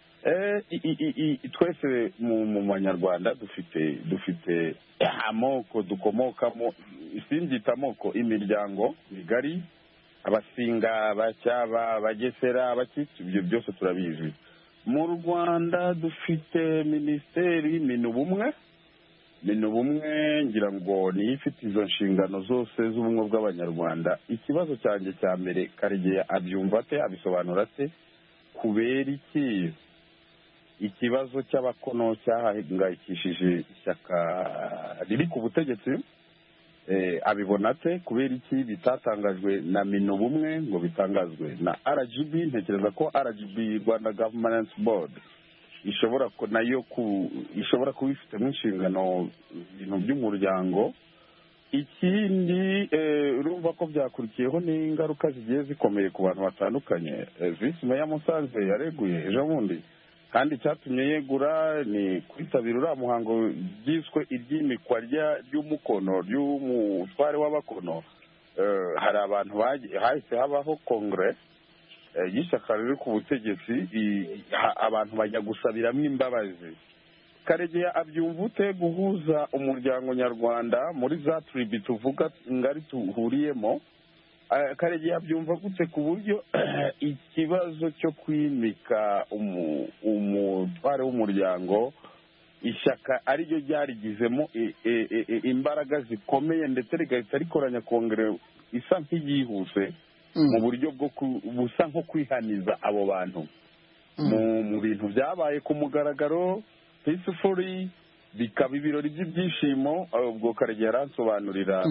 Twese mu banyarwanda dufite amoko dukomokamo, simbyita amoko, imiryango migari, abasinga, abacyaba, abagesera, abakitsi, ibyo byose turabizi. Mu Rwanda dufite minisiteri minubumwe ngira ngo niyo ifite izo nshingano zose z'ubumwe bw'abanyarwanda. Ikibazo cyanjye cya mbere Karegeya abyumva ate, abisobanura ate, kubera iki ikibazo cy'abakono cyahangayikishije ishyaka riri ku butegetsi, abibona ate, kubera iki bitatangajwe na minubumwe ngo bitangazwe na RGB. Ntekereza ko RGB, Rwanda Governance Board, ishobora kuba ifitemo inshingano ibintu by'umuryango. Ikindi urumva ko byakurikiyeho n'ingaruka zigiye zikomeye ku bantu batandukanye. Visi Meya Musanze yareguye ejo bundi, kandi icyatumye yegura ni kwitabira uriya muhango byiswe iry'imikwa ry'umukono ry'umutware w'abakono. Hari abantu hahise habaho kongere y'ishyaka riri ku butegetsi, abantu bajya gusabiramo imbabazi. Karegeya abyumva ute guhuza umuryango nyarwanda muri za tribi tuvuga ngari tuhuriyemo? Karegeya abyumva gute ku buryo ikibazo cyo kwimika umutware w'umuryango ishyaka ariryo ryarigizemo imbaraga zikomeye, ndetse rigahita rikoranya kongere isa nk'iyihuse mu buryo busa nko kwihaniza abo bantu mu bintu byabaye ku mugaragaro peacefully, bikaba ibirori by'ibyishimo. Ubwo Karegeya aransobanurira.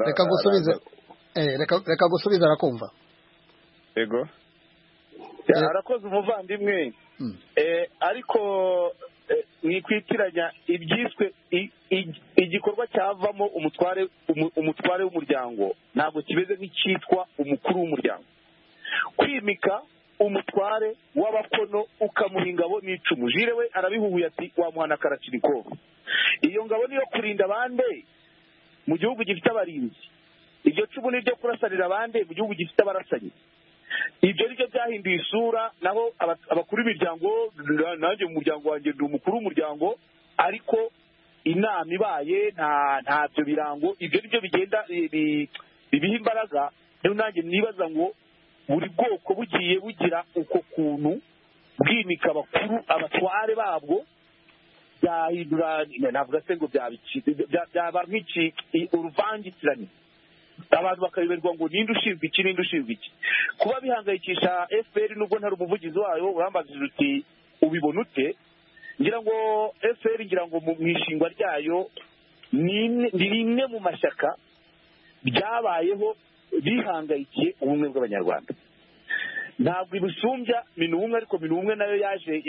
Reka gusubiza arakumva. Yego, arakoze umuvandimwe. Ariko mwikwitiranya ibyiswe igikorwa cyavamo umutware w'umuryango ntabwo kimeze nk'icyitwa umukuru w'umuryango. Kwimika umutware w'abakono ukamuha ingabo n'icumu, Jire we arabihuhuye ati wamuhana Karacirikovu. Iyo ngabo niyo kurinda abandi mu gihugu gifite abarinzi, iryo cumu ni ryo kurasanira abandi mu gihugu gifite abarasanyi. Ibyo ni byo byahinduye isura. Naho abakuru b'imiryango, nanjye mu muryango wanjye ndi umukuru w'umuryango, ariko inama ibaye ntabyo birango. Ibyo ni byo bigenda bibiha imbaraga. Rero nanjye nibaza ngo buri bwoko bugiye bugira uko kuntu bwimika abakuru, abatware babwo, byahindura, navuga se ngo byaba nk'iki uruvangitirane, abantu bakayoberwa ngo ninde ushinzwe iki ninde ushinzwe iki. Kuba bihangayikisha FPR, nubwo ntari umuvugizi wayo, urambazije uti ubibona ute? Ngira ngo FPR, ngira ngo mu ishingwa ryayo ni rimwe mu mashyaka byabayeho bihangayikiye ubumwe bw'abanyarwanda. Ntabwo ibusumbya minubumwe, ariko minubumwe nayo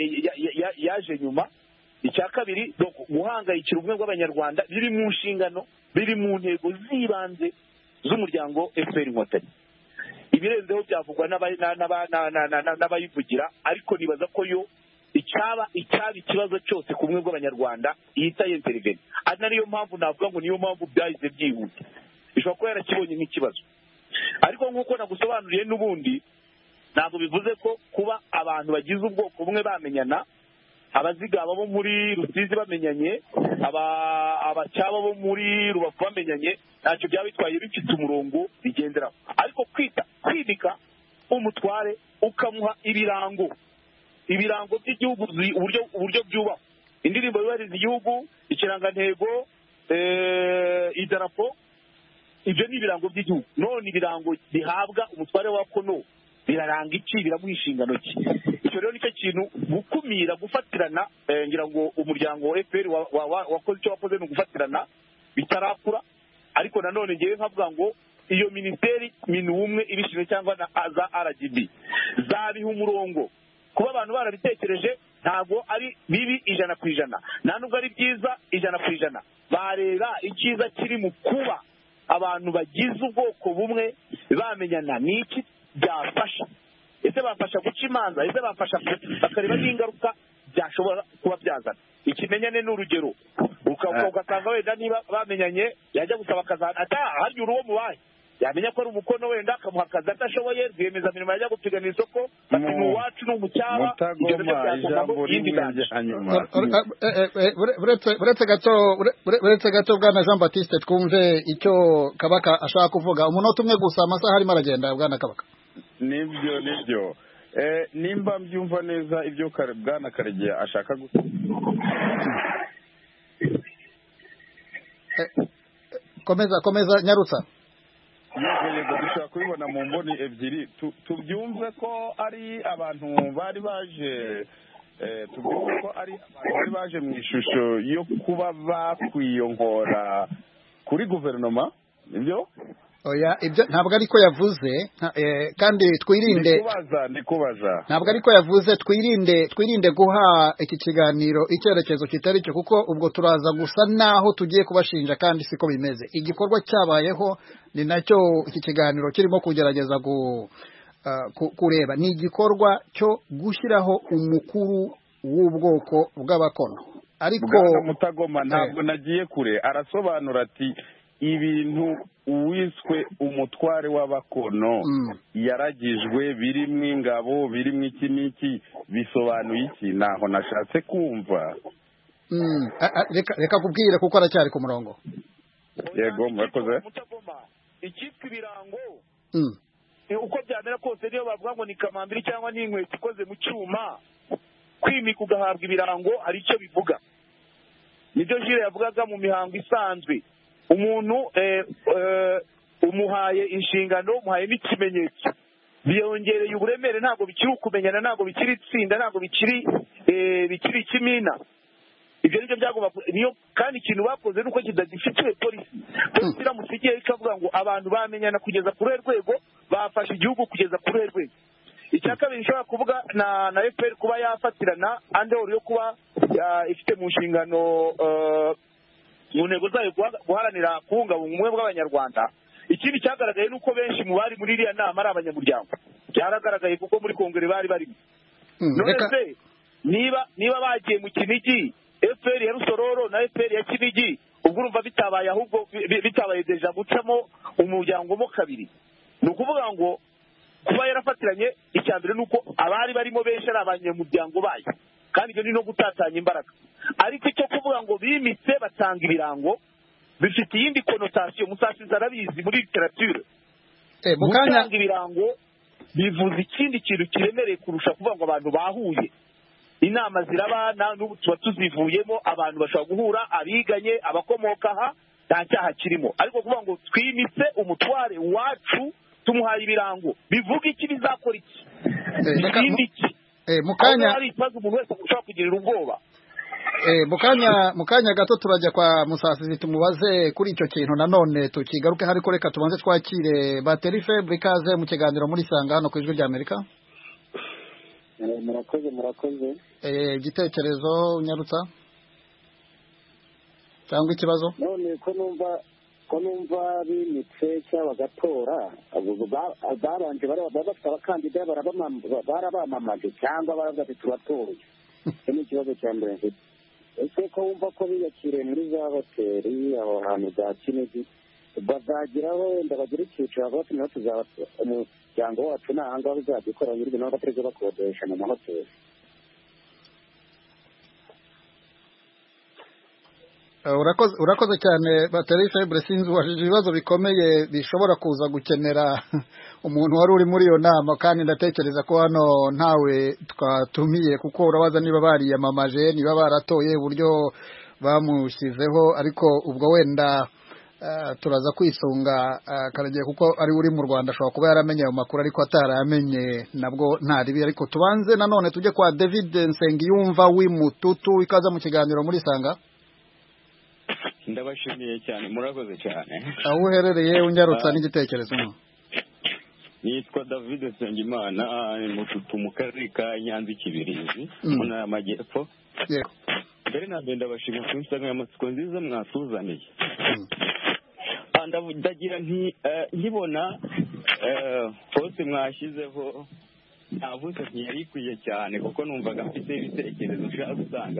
yaje nyuma. Icya kabiri, guhangayikira ubumwe bw'abanyarwanda biri mu nshingano, biri mu ntego z'ibanze z'umuryango FPR Inkotanyi. Ibirenzeho byavugwa n'abayivugira, ariko nibaza ko yo icyaba ikibazo cyose ku bumwe bw'abanyarwanda ihita yentereveni. Ari nariyo mpamvu navuga ngo niyo mpamvu byahise byihuta. Ishobora kuba yarakibonye nk'ikibazo, ariko nk'uko nagusobanuriye n'ubundi, ntabwo bivuze ko kuba abantu bagize ubwoko bumwe bamenyana, abazigaba bo muri Rusizi bamenyanye, abacyaba bo muri Rubavu bamenyanye, ntacyo byaba bitwaye, bifite umurongo bigenderaho. Ariko kwimika umutware ukamuha ibirango by'igihugu, uburyo byubahwa, indirimbo yubahiriza igihugu, ikirangantego, idarapo, ibyo ni ibirango by'igihugu. None ibirango bihabwa umutware wa kono biraranga iki, biramuha inshingano ki? Icyo rero nicyo kintu, gukumira, gufatirana. Ngira ngo umuryango wa FPR wakoze icyo wakoze ni ugufatirana bitarakura, ariko nanone ngewe nkavuga ngo iyo minisiteri umwe ibishinzwe cyangwa na za RGB zabiha umurongo. Kuba abantu barabitekereje ntabwo ari bibi 100%, nta nubwo ari byiza 100%. Bareba icyiza kiri mu kuba abantu bagize ubwoko bumwe bamenyana n'iki byafasha. Ese bafasha guca imanza, ese bafasha bakareba n'ingaruka byashobora kuba byazana. Ikimenyane n'urugero ugasanga wenda niba bamenyanye yajya gusaba akazana harya uwo mubaye yamenya ko ari umukono wenda akamuha akazi atashoboye, rwiyemeza mirimo yajya gupiganira isoko ati ni uwacu ni umucyaba. Uretse gato bwana Jean Baptiste twumve icyo Kabaka ashaka kuvuga. Umunota umwe gusa, amasaha arimo aragenda. Bwana Kabaka. Nibyo nimba mbyumva neza ibyo bwana Karegeya ashaka komeza nyarutsa. Yego dushobora kubibona mu mboni ebyiri. Tubyumve ko ari abantu bari baje mu ishusho yo kuba bakwiyongora kuri guverinoma, nibyo? Oya, ibyo ntabwo ariko yavuze, kandi twirinde ndikubaza ntabwo ariko yavuze, twirinde guha iki kiganiro icyerekezo kitari cyo, kuko ubwo turaza gusa naho tugiye kubashinja kandi siko bimeze. Igikorwa cyabayeho ni nacyo iki kiganiro kirimo kugerageza kureba. Ni igikorwa cyo gushyiraho umukuru w'ubwoko bw'abakono. Ariko Mutagoma ntabwo nagiye kure, arasobanura ati ibintu uwiswe umutware w'abakono yaragijwe, birimo ingabo, birimo iki n'iki, bisobanuye iki? Naho nashatse kumva. Reka kubwire kuko aracyari ku murongo. Yego murakoze. Icyitwa ibirango uko byamera kose, niyo bavuga ngo ni kamambiri cyangwa ni inkweto ikoze mu cyuma, kwimika ugahabwa ibirango hari icyo bivuga. Nibyo Jire yavugaga mu mihango isanzwe. Umuntu umuhaye inshingano, umuhaye n'ikimenyetso, biyongereye uburemere. Ntabwo bikiri ukumenyana, ntabwo bikiri itsinda, ntabwo bikiri ikimina. Ibyo nibyo byagomba niyo. Kandi ikintu bakoze nuko kidagifitiwe polisi iramutse igiye ikavuga ngo abantu bamenyana kugeza ku rwego, bafashe igihugu kugeza ku rwego. Icya kabiri nshobora kuvuga na FPR kuba yafatirana andor yo kuba ifite mu nshingano mu ntego zayo guharanira kubungabunga ubumwe bw'abanyarwanda. Ikindi cyagaragaye nuko benshi mu bari muri iriya nama ari abanyamuryango. Byaragaragaye kuko muri kongere bari barimo. None niba bagiye mu Kinigi, FPR ya Rusororo na FPR ya Kinigi, ubwo urumva bitabaye, ahubwo bitabaye deja gucamo umuryango mo kabiri. Ni ukuvuga ngo kuba yarafatiranye, icyambere nuko abari barimo benshi ari abanyamuryango bayo, kandi ibyo ni no gutatanya imbaraga. Ariko icyo kuvuga ngo bimitse batanga ibirango bifite iyindi konotasiyo. Musasizi arabizi muri literature. Gutanga ibirango bivuze ikindi kintu kiremereye kurusha kuvuga ngo abantu bahuye, inama zirabana, n'ubu tuba tuzivuyemo, abantu bashobora guhura, abiganye, abakomoka aha, nta cyaha kirimo. Ariko kuvuga ngo twimitse umutware wacu tumuhaye ibirango, bivuga iki, bizakora iki, ikindi iki. Hari ikibazo umuntu wese ushobora kugirira ubwoba. Mu kanya gato turajya kwa Musasizi tumubaze kuri icyo kintu nanone tukigaruke. Ariko reka tubanze twakire Bateri Febre, ikaze mu kiganiro muri Sanga hano ku Ijwi ry'Amerika. Murakoze. Igitekerezo unyarutsa cyangwa ikibazo? None ko numva bimitse cyangwa bagatora, babanje bafite abakandida barabamamaje cyangwa baravuga ati turatoye. Icyo ni ikibazo cya mbere mfite. Ese ko wumva ko biyakiriye muri za hoteli aho hantu za Kinigi, bazagiraho wenda bagira icyiciro bavuga ati naho tuzaba umuryango wacu ni aha ngaha uzajya ukora nyir'ibyo nabo batareze bakodesha mu mahoteli? Urakoze cyane Bateri Febre. Sinzi wajije ibibazo bikomeye bishobora kuza gukenera umuntu wari uri muri iyo nama, kandi ndatekereza ko hano ntawe twatumiye, kuko urabaza niba bariyamamaje, niba baratoye, uburyo bamushyizeho. Ariko ubwo wenda turaza kwisunga Karegeya kuko ari uri mu Rwanda, ashobora kuba yaramenye ayo makuru ariko ataramenye, nabwo ntaribi. Ariko tubanze nanone tujye kwa David Nsengiyumva w'imututu. Ikaza mu kiganiro muri Sanga. ndabashimiye cyane murakoze cyane. aho uherereye unyarutsa n'igitekerezo? Nitwa David Nsengimana mu karere ka Nyanza Kibirizi mu ntara y'Amajyepfo. Yego. Mbere na mbere ndabashimira ku nsanganyamatsiko nziza mwatuzaniye. Ndagira nkibona poste mwashyizeho ntavuze ntiyari ikwiye cyane kuko numvaga mfite ibitekerezo ushaka gusanga.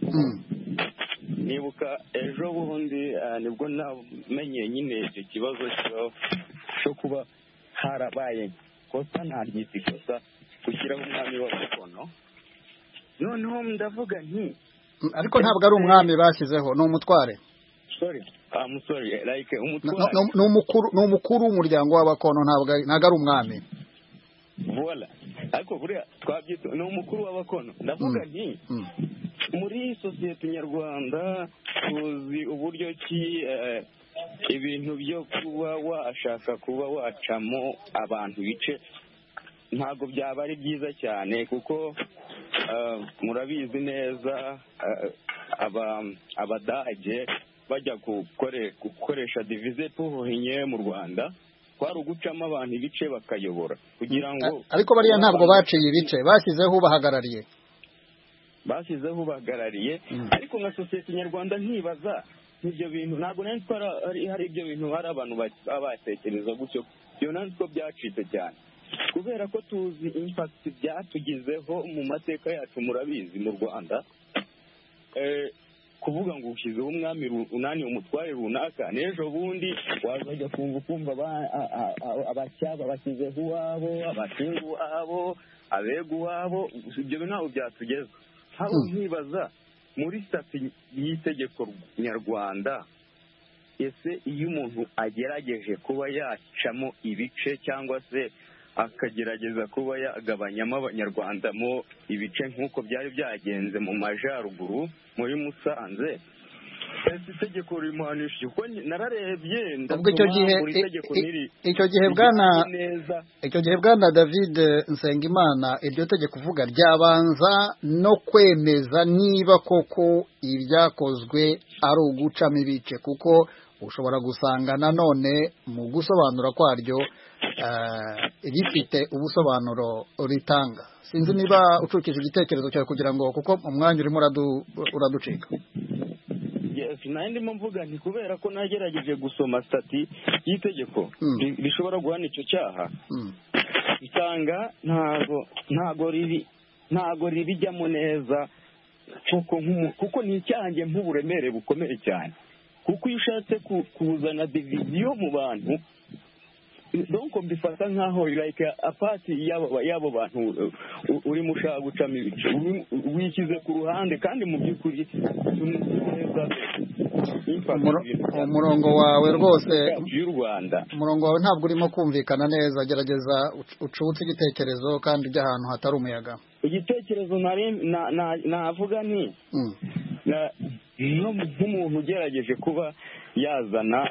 Nibuka ejo bundi nibwo namenye nyine icyo kibazo cyo kuba harabaye kosa ntaryita ikosa gushyiraho umwami w'abakono. Noneho ndavuga nti ariko ntabwo ari umwami bashyizeho, ni umutware. sorry like umutware ni umukuru w'umuryango w'abakono, ntabwo ari umwami. Voila, ariko buriya twabyita ni umukuru w'abakono. Ndavuga nti muri sosiyete nyarwanda tuzi uburyo ki ibintu byo kuba washaka kuba wacamo abantu bice ntabwo byaba ari byiza cyane, kuko murabizi neza abadage bajya gukoresha divize puhinye mu Rwanda kwari ugucamo abantu ibice bakayobora kugira ngo, ariko bariya ntabwo baciye ibice, bashyizeho ubahagarariye. Ariko nka sosiyete nyarwanda ntibaza ibyo bintu, ntabwo nari hari ibyo bintu hari abantu batekereza gutyo, byo nari ko byacitse cyane kubera ko tuzi impact byatugizeho mu mateka yacu. Murabizi mu Rwanda kuvuga ngo ushyizeho umwami runani umutware runaka, n'ejo bundi wazajya kumva abacyaba bashyizeho uwabo, abashinga uwabo, abega uwabo. Ibyo ntabwo byatugeza. Haba nkibaza muri stati y'itegeko nyarwanda, ese iyo umuntu agerageje kuba yacamo ibice cyangwa se akagerageza kuba yagabanyamo abanyarwanda mo ibice nk'uko byari byagenze mu majyaruguru muri Musanze, ese itegeko rimuhanisha? Kuko nararebye icyo gihe bwana David Nsengimana, iryo tegeko uvuga ryabanza no kwemeza niba koko ibyakozwe ari ugucamo ibice, kuko ushobora gusanga nanone mu gusobanura kwaryo rifite ubusobanuro ritanga. Sinzi niba ucukije igitekerezo cyawe kugira ngo, kuko umwanya urimo uraducika. Yes, ndimo mvuga nti kubera ko nagerageje gusoma stati y'itegeko rishobora guhana icyo cyaha, isanga ntago ribijyamo neza, kuko ni icyanjye nk'uburemere bukomeye cyane, kuko iyo ushatse kuzana diviziyo mu bantu, donc mbifata nkaho like apati yabo bantu urimo ushaka gucamo ibice wishyize ku ruhande, kandi mu by'ukuri umurongo wawe rwose y'u Rwanda, umurongo wawe ntabwo urimo kumvikana neza. Gerageza ucutse igitekerezo kandi ujya ahantu hatari umuyaga. Igitekerezo navuga ni nk'umuntu ugerageje kuba yazana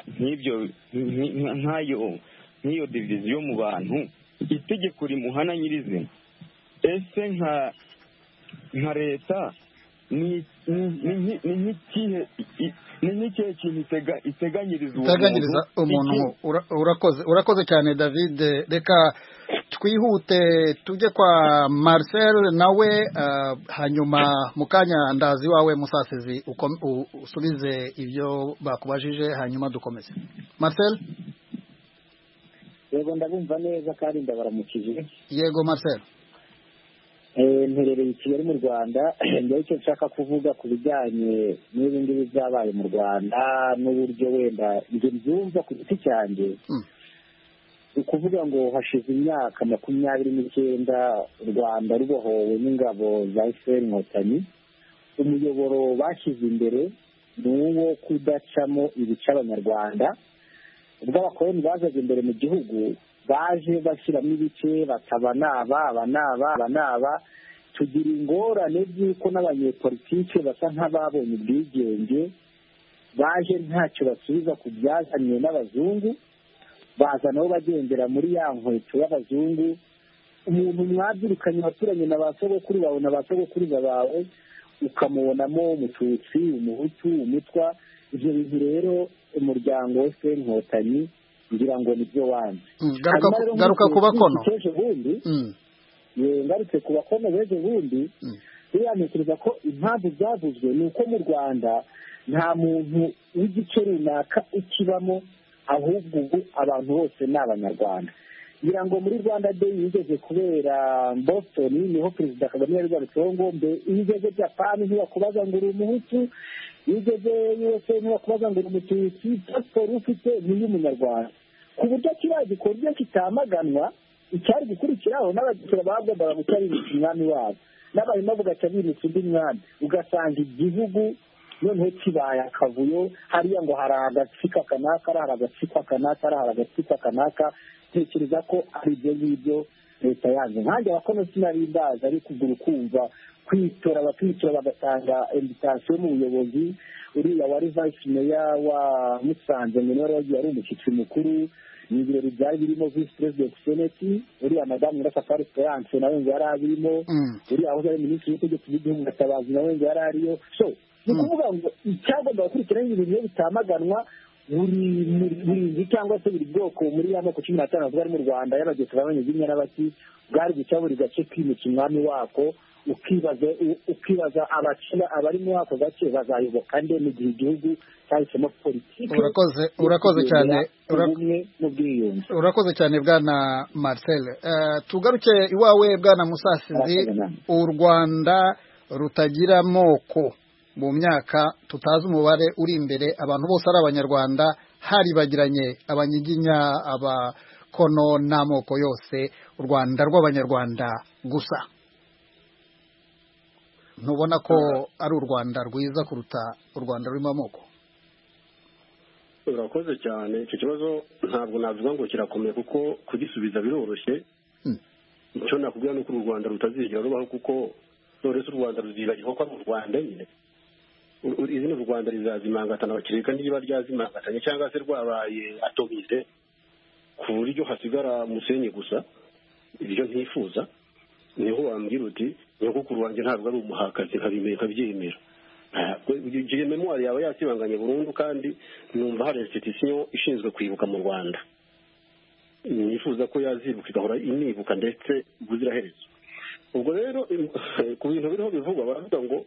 nk'iyo diviziyo mu bantu, itegeko rimuhana nyirizina. Ese nka leta ni nk'ikihe kintu iteganyiriza umuntu? Urakoze cyane David. Reka twihute tujye kwa Marcel nawe, hanyuma mu kanya ndazi wawe Musasizi usubize ibyo bakubajije, hanyuma dukomeze. Marcel? Yego, ndabumva neza kandi ndabaramukije. Yego Marcel. Mperereye i Kigali mu Rwanda. Njyewe icyo nshaka kuvuga ku bijyanye n'ibi ngibi byabaye mu Rwanda n'uburyo wenda njye mbyumva ku giti cyanjye, ni ukuvuga ngo hashize imyaka 29 u Rwanda rubohowe n'ingabo za FPR Inkotanyi. Umuyoboro bashyize imbere ni uwo kudacamo ibice abanyarwanda. Ubwo abakoloni bazaga imbere mu gihugu, baje bashyiramo ibice, bataba naba tugira ingorane by'uko n'abanyepolitike basa nk'ababonye ubwigenge, baje ntacyo basubiza ku byazanywe n'abazungu, baza nabo bagendera muri ya nkweto y'abazungu. Umuntu mwabyirukanye waturanye na ba sogokuru bawe na ba sogokuruza bawe, ukamubonamo umututsi, umuhutu, umutwa, ibyo bintu rero umuryango wese Inkotanyi ngira ngo nibyo wanze. Garuka ku bakono ngarutse ku bakono b'ejo bundi ntekereza ko impamvu byavuzwe ni uko mu Rwanda nta muntu w'igice runaka ukibamo, ahubwo ubu abantu bose ni Abanyarwanda. ngira ngo muri Rwanda Day yigeze kubera Boston, niho Perezida Kagame yabigarutseho ngo mbe yigeze Japan ntibakubaza ngo uri umuhutu, yigeze USA ntibakubaza ngo uri umututsi, pasiporo ufite ni y'Umunyarwanda, ku buryo kiriya gikorwa kitamaganwa. Icyari gukurikiraho n'abagisira bagombaga guca bimitse umwami wabo, n'abahima bugaca bimitse undi mwami, ugasanga igihugu noneho kibaye akavuyo, hariya ngo hari agatsiko kanaka, hari agatsiko kanaka, hari agatsiko kanaka. Tekereza ko ari ibyo ngibyo leta yanze. Nkanjye abakono sinari ndazi, ariko ubwo ukumva kwitora bakitora bagatanga invitation mu buyobozi. Uriya wari vice mayor wa Musanze nyine wari wagiye ari umushyitsi mukuru, ni ibirori byari birimo vice president senate, uriya madamu Nyirasafari Esperance nawe ngo yari abirimo, uriya aho ari minisitiri w'ubutegetsi bw'igihugu Gatabazi nawe ngo yari ariyo. So ni ukuvuga ngo icyagomba gukurikirana ibintu bitamaganwa buri cyangwa se buri bwoko muri ya moko 15 bwari mu Rwanda y'abagetsi b'abanyagimya n'abaki bwari guca buri gace kwimika umwami wako, ukibaza abakina abari muri ako gace bazayoboka nde mu gihe igihugu cyahisemo politiki. Urakoze cyane, urakoze cyane bwana Marcel. Tugaruke iwawe bwana Musasizi. U Rwanda rutagira moko, mu myaka tutazi umubare uri imbere abantu bose ari Abanyarwanda, hari bagiranye abanyiginya, abakono n'amoko yose, u Rwanda rw'Abanyarwanda gusa. Ntubona ko ari u Rwanda rwiza kuruta u Rwanda rurimo amoko? Urakoze cyane. Icyo kibazo ntabwo navuga ngo kirakomeye kuko kugisubiza biroroshye. Icyo nakubwira ni uko u Rwanda rutazigera rubaho, kuko uretse u Rwanda ruzibagirwa ko ari u Rwanda nyine. Izina u Rwanda rizazimangatana, bakireka niba ryazimangatanye cyangwa se rwabaye atomize ku buryo hasigara musenyi gusa. Ibyo ntifuza. Niho wambwira uti nyogokuru wanjye ntabwo ari umuhakazi nkabyemera. Igihe memoire yawe yakibanganye burundu, kandi numva hari institution ishinzwe kwibuka mu Rwanda. Nifuza ko yazibuka igahora inibuka ndetse ubuziraherezo. Ubwo rero ku bintu biriho bivugwa baravuga ngo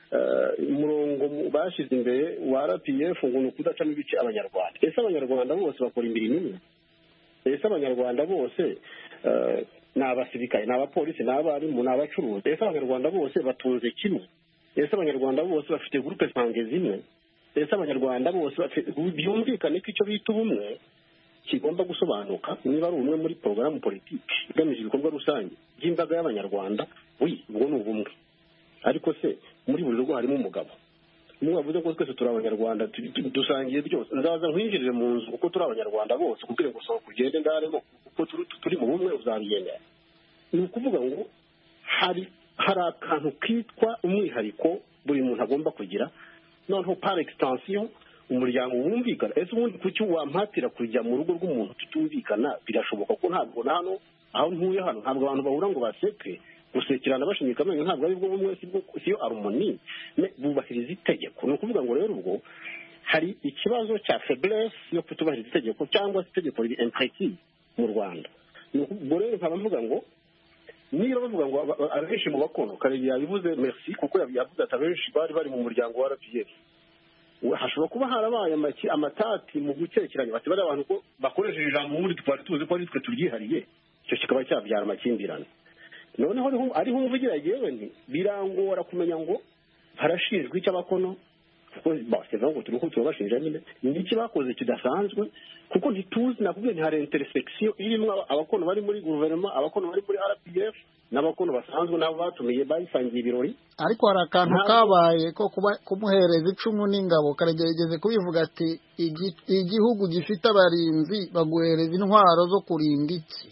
umurongo bashize imbere wa RPF ngo ni ukudacamo ibice Abanyarwanda. Ese Abanyarwanda bose bakora imirimo imwe? Ese Abanyarwanda bose ni abasirikare, ni abapolisi, ni abarimu, ni abacuruzi? Ese Abanyarwanda bose batunze kimwe? Ese Abanyarwanda bose bafite groupe sange zimwe? Ese Abanyarwanda bose byumvikane ko icyo bita ubumwe kigomba gusobanuka niba ari umwe muri porogaramu politiki igamije ibikorwa rusange by'imbaga y'Abanyarwanda. Ubwo ni ubumwe. Ariko se muri buri rugo harimo umugabo umwe wavuze ko twese turi Abanyarwanda dusangiye byose, ndaza nkwinjirire mu nzu kuko turi Abanyarwanda bose, kugira ngo sohoka ugende ndaremo kuko turi mu bumwe uzabiyemera. Ni ukuvuga ngo hari akantu kitwa umwihariko buri muntu agomba kugira, noneho par extension umuryango wumvikana. Ese ubundi kuki wampatira kujya mu rugo rw'umuntu tutumvikana? Birashoboka ko ntabwo hano aho ntuye hano ntabwo abantu bahura ngo baseke, gusekirana bashinyika amenyo ntabwo ari bwo bumwe, siyo harmoni, bubahiriza itegeko. Ni ukuvuga ngo rero ubwo hari ikibazo cya faiblesse yo kutubahiriza itegeko, cyangwa se itegeko riri imprécis mu Rwanda. Ubwo rero nkaba mvuga ngo niba bavuga ngo abenshi mu bakono, Karegeya yabivuze merci, kuko yavuze ati abenshi bari mu muryango wa RPF. Hashobora kuba harabaye amatati mu gukekeranya, bati bari abantu ko bakoresheje ijambo muri twari tuzi ko ari twe turyihariye, icyo kikaba cyabyara amakimbirane. Noneho ariho umvugira yewe nti birangora kumenya ngo harashinjwe icy'abakono, kuko baseva ngo turi ko turabashinja nyine n'iki bakoze kidasanzwe, kuko ntituzi. Nakubwiye nti hari intersection irimo abakono bari muri guverinoma, abakono bari muri RPF, n'abakono basanzwe nabo batumiye bayisangiye ibirori. Ariko hari akantu kabaye ko kumuhereza icumu n'ingabo. Karegeya yigeze kubivuga ati igihugu gifite abarinzi baguhereza intwaro zo kurinda iki?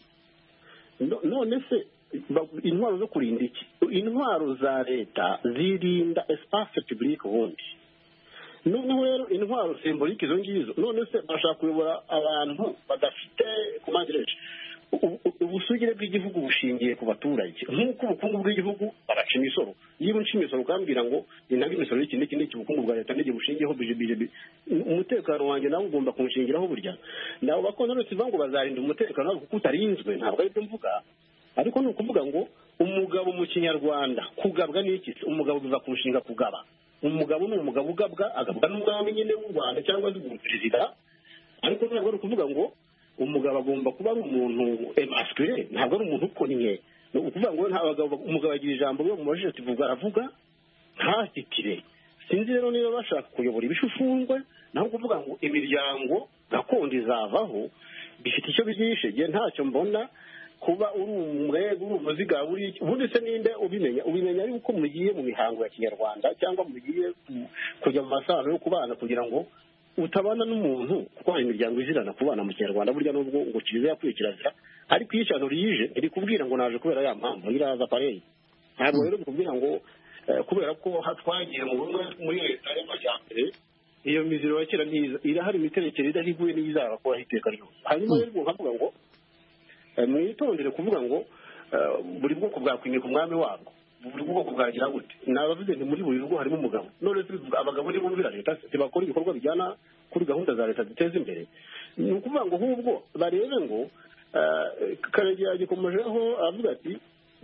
None se intwaro zo kurinda iki? Intwaro za leta zirinda espace public ubundi. Noneho rero intwaro symbolique izo ngizo, none se bashaka kuyobora abantu badafite kumandireje. Ubusugire bw'igihugu bushingiye ku baturage, nk'uko ubukungu bw'igihugu ugaca imisoro niba unca imisoro ukambwira ngo ninanga imisoro y'iki n'iki n'iki ubukungu bwa leta n'igihe bushingiyeho umutekano wanjye nawe ugomba kunshingiraho burya nabo bakontorore sivuga ngo bazarinda umutekano wabo kuko utarinzwe ntabwo aribyo mvuga ariko ni ukuvuga ngo umugabo mu kinyarwanda kugabwa n'iki umugabo biva ku nshinga kugaba umugabo ni umugabo ugabwa agabwa n'umwami nyine w'u Rwanda cyangwa se perezida ariko ntabwo ari ukuvuga ngo umugabo agomba kuba ari umuntu emasculine ntabwo ari umuntu ukonnye ni ukuvuga ngo umugabo agira ijambo ryo mu majisho tuvuga aravuga ntasitire sinzi rero niba bashaka kuyobora ibishufungwe naho kuvuga ngo imiryango gakondo izavaho bifite icyo byishe ntacyo mbona kuba uri umwego uri umuziga ubundi se ninde ubimenya ari uko mugiye mu mihango ya kinyarwanda cyangwa mugiye kujya mu masano yo kubana kugira ngo utabana n'umuntu kuko hari imiryango izirana kubana mu kinyarwanda burya n'ubwo ngo kiriza yakwiye kirazira ariko iyo ishyano rije ntirikubwira ngo naje kubera ya mpamvu iraza pareye ntabwo rero bikubwira ngo kubera ko twagiye mu bumwe muri leta y'amajyambere iyo miziro ya kera irahari imiterekere idahiguye n'izaba kubaho iteka ryose hanyuma rero nkavuga ngo mwitondere kuvuga ngo buri bwoko bwakwimika umwami wabwo buri bwoko bwagira gute nabavuze nti muri buri rugo harimo umugabo none abagabo nibo bumvira leta ntibakora ibikorwa bijyana kuri gahunda za leta ziteza imbere ni ukuvuga ngo ahubwo barebe ngo Karegeya gikomejeho avuga ati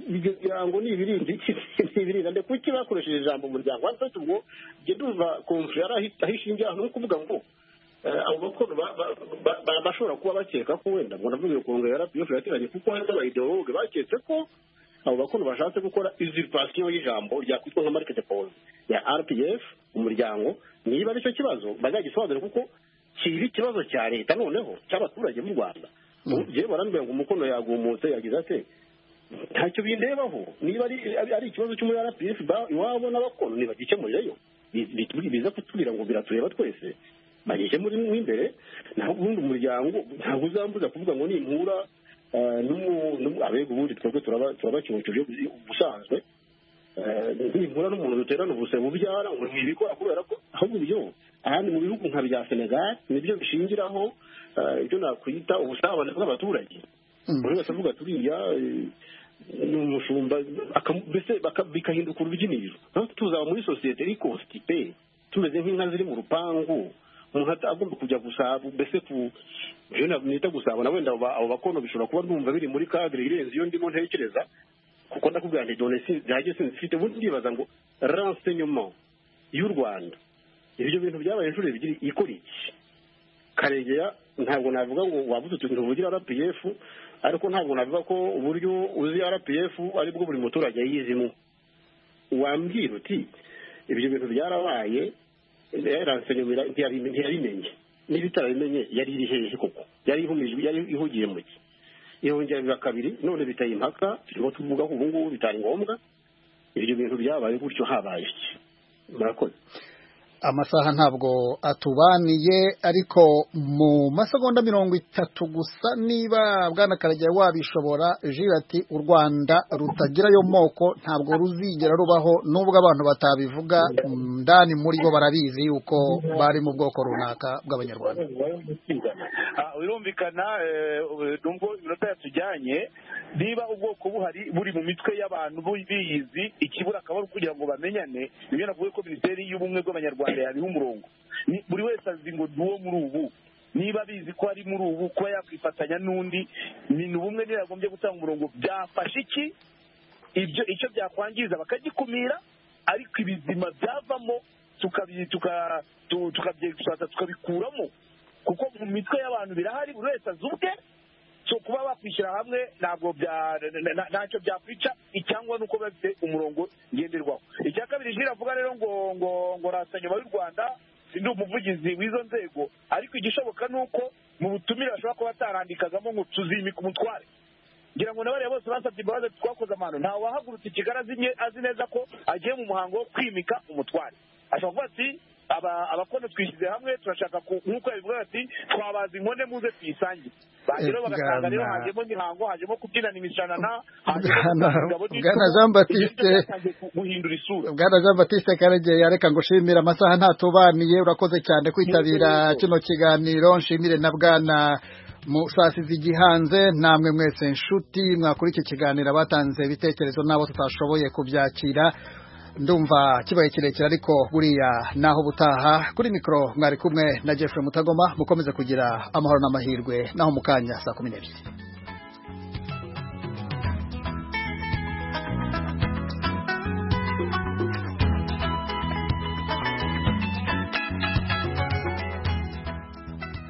ngo ni ibirindi ntibirinda ndetse kuki bakoresheje ijambo umuryango hafite ubwo jye ndumva konfuri yari ahishingiye ahantu ho kuvuga ngo abo bakuru bashobora kuba bakeka ko wenda ngo navuze ku ngo ya RPF yateranye kuko hari n'abayideologe baketse ko abo bakuru bashatse gukora usurpation y'ijambo ryakwitwa nka market pole ya RPF umuryango niba ari cyo kibazo bazagisobanura kuko kiri ikibazo cya leta noneho cy'abaturage b'u Rwanda je barambye ngo umukono yagumutse yagize ate ntacyo bindebaho niba ari ikibazo cyo muri RPF iwabo n'abakono nibagikemurireyo biza kutubwira ngo biratureba twese bagije muri imbere naho ubundi umuryango ntabwo uzambuza kuvuga ngo ni inkura abego ubundi twebwe turabacyucuje ubusanzwe inkura n'umuntu duterana ubuse bubyara ngo ntibikora kubera ko ahubwo ibyo ahandi mu bihugu nka bya Senegal nibyo bishingiraho ibyo nakwita ubusabane bw'abaturage buri wese avuga turiya ni umushumba mbese bikahinduka urubyiniro tuzaba muri sosiyete iri constipe tumeze nk'inka ziri mu rupangu umuntu agomba kujya gusaba mbese nita gusaba na wenda abo bakono bishobora kuba ndumva biri muri cadre irenze iyo ndimo ntekereza kuko ndakubwira nti donesi byaje sinzifite ubundi ndibaza ngo renseignement y'u Rwanda ibyo bintu byabaye inshuro ebyiri ikora iki Karegeya ntabwo navuga ngo wabuze utuntu uvugira RPF ariko ntabwo navuga ko uburyo uzi RPF aribwo buri muturage yizimo wambwira uti ibyo bintu byarabaye yaransenyumira ntiyarimenye n'ibitarabimenye yari iri hehe koko yari ihumijwe yari ihugiye mu ki ihongera biba kabiri none biteye impaka turimo tuvuga ko ubu ngubu bitari ngombwa ibyo bintu byabaye gutyo habaye iki murakoze amasaha ntabwo atubaniye ariko mu masegonda 30 gusa niba bwana Karegeya wabishobora Jira ati u Rwanda rutagira yo moko ntabwo ruzigera rubaho nubwo abantu batabivuga ndani muri bo barabizi yuko bari mu bwoko runaka bw'abanyarwanda birumvikana nubwo iminota yatujyanye niba ubwoko buhari buri mu mitwe y'abantu biyizi ikibura akaba kugira ngo bamenyane nibyo navuye ko Minisiteri y'Ubumwe bw'Abanyarwanda yariho umurongo buri wese azi ngo duwo muri ubu niba bizi ko ari muri ubu kuba yakwifatanya n'undi ni ubumwe niba yagombye gutanga umurongo byafashe iki icyo byakwangiza bakagikumira ariko ibizima byavamo tukabikuramo kuko mu mitwe y'abantu birahari buri wese azi ubwe so kuba bakwishyira hamwe ntabwo ntacyo byakwica icyangwa nuko bafite umurongo ngenderwaho icya kabiri Jira avuga rero ngo rasanyuma y'u Rwanda ndi umuvugizi w'izo nzego ariko igishoboka ni uko mu butumire bashobora kuba batarandikagamo ngo tuzimika umutware ngira ngo n'abariya bose basabye imbabazi twakoze amahano ntawe wahagurutse i Kigali azi neza ko agiye mu muhango wo kwimika umutware ashobora kuvuga ati abakono twishyize hamwe turashaka nk'uko yabivuga ati twabaza inkone muze tuyisangire rero bagasanga rero hajemo imihango hajemo kubyinana imishanana Bwana Jean Baptiste Karegeya reka ngushimira amasaha ntatubaniye urakoze cyane kwitabira kino kiganiro nshimire na bwana musasi zigihanze namwe mwese nshuti mwakuri iki kiganiro batanze ibitekerezo nabo tutashoboye kubyakira ndumva kibaye kirekire ariko buriya naho butaha kuri mikro mwari kumwe na Jeffrey Mutagoma mukomeze kugira amahoro n'amahirwe naho mukanya saa 12.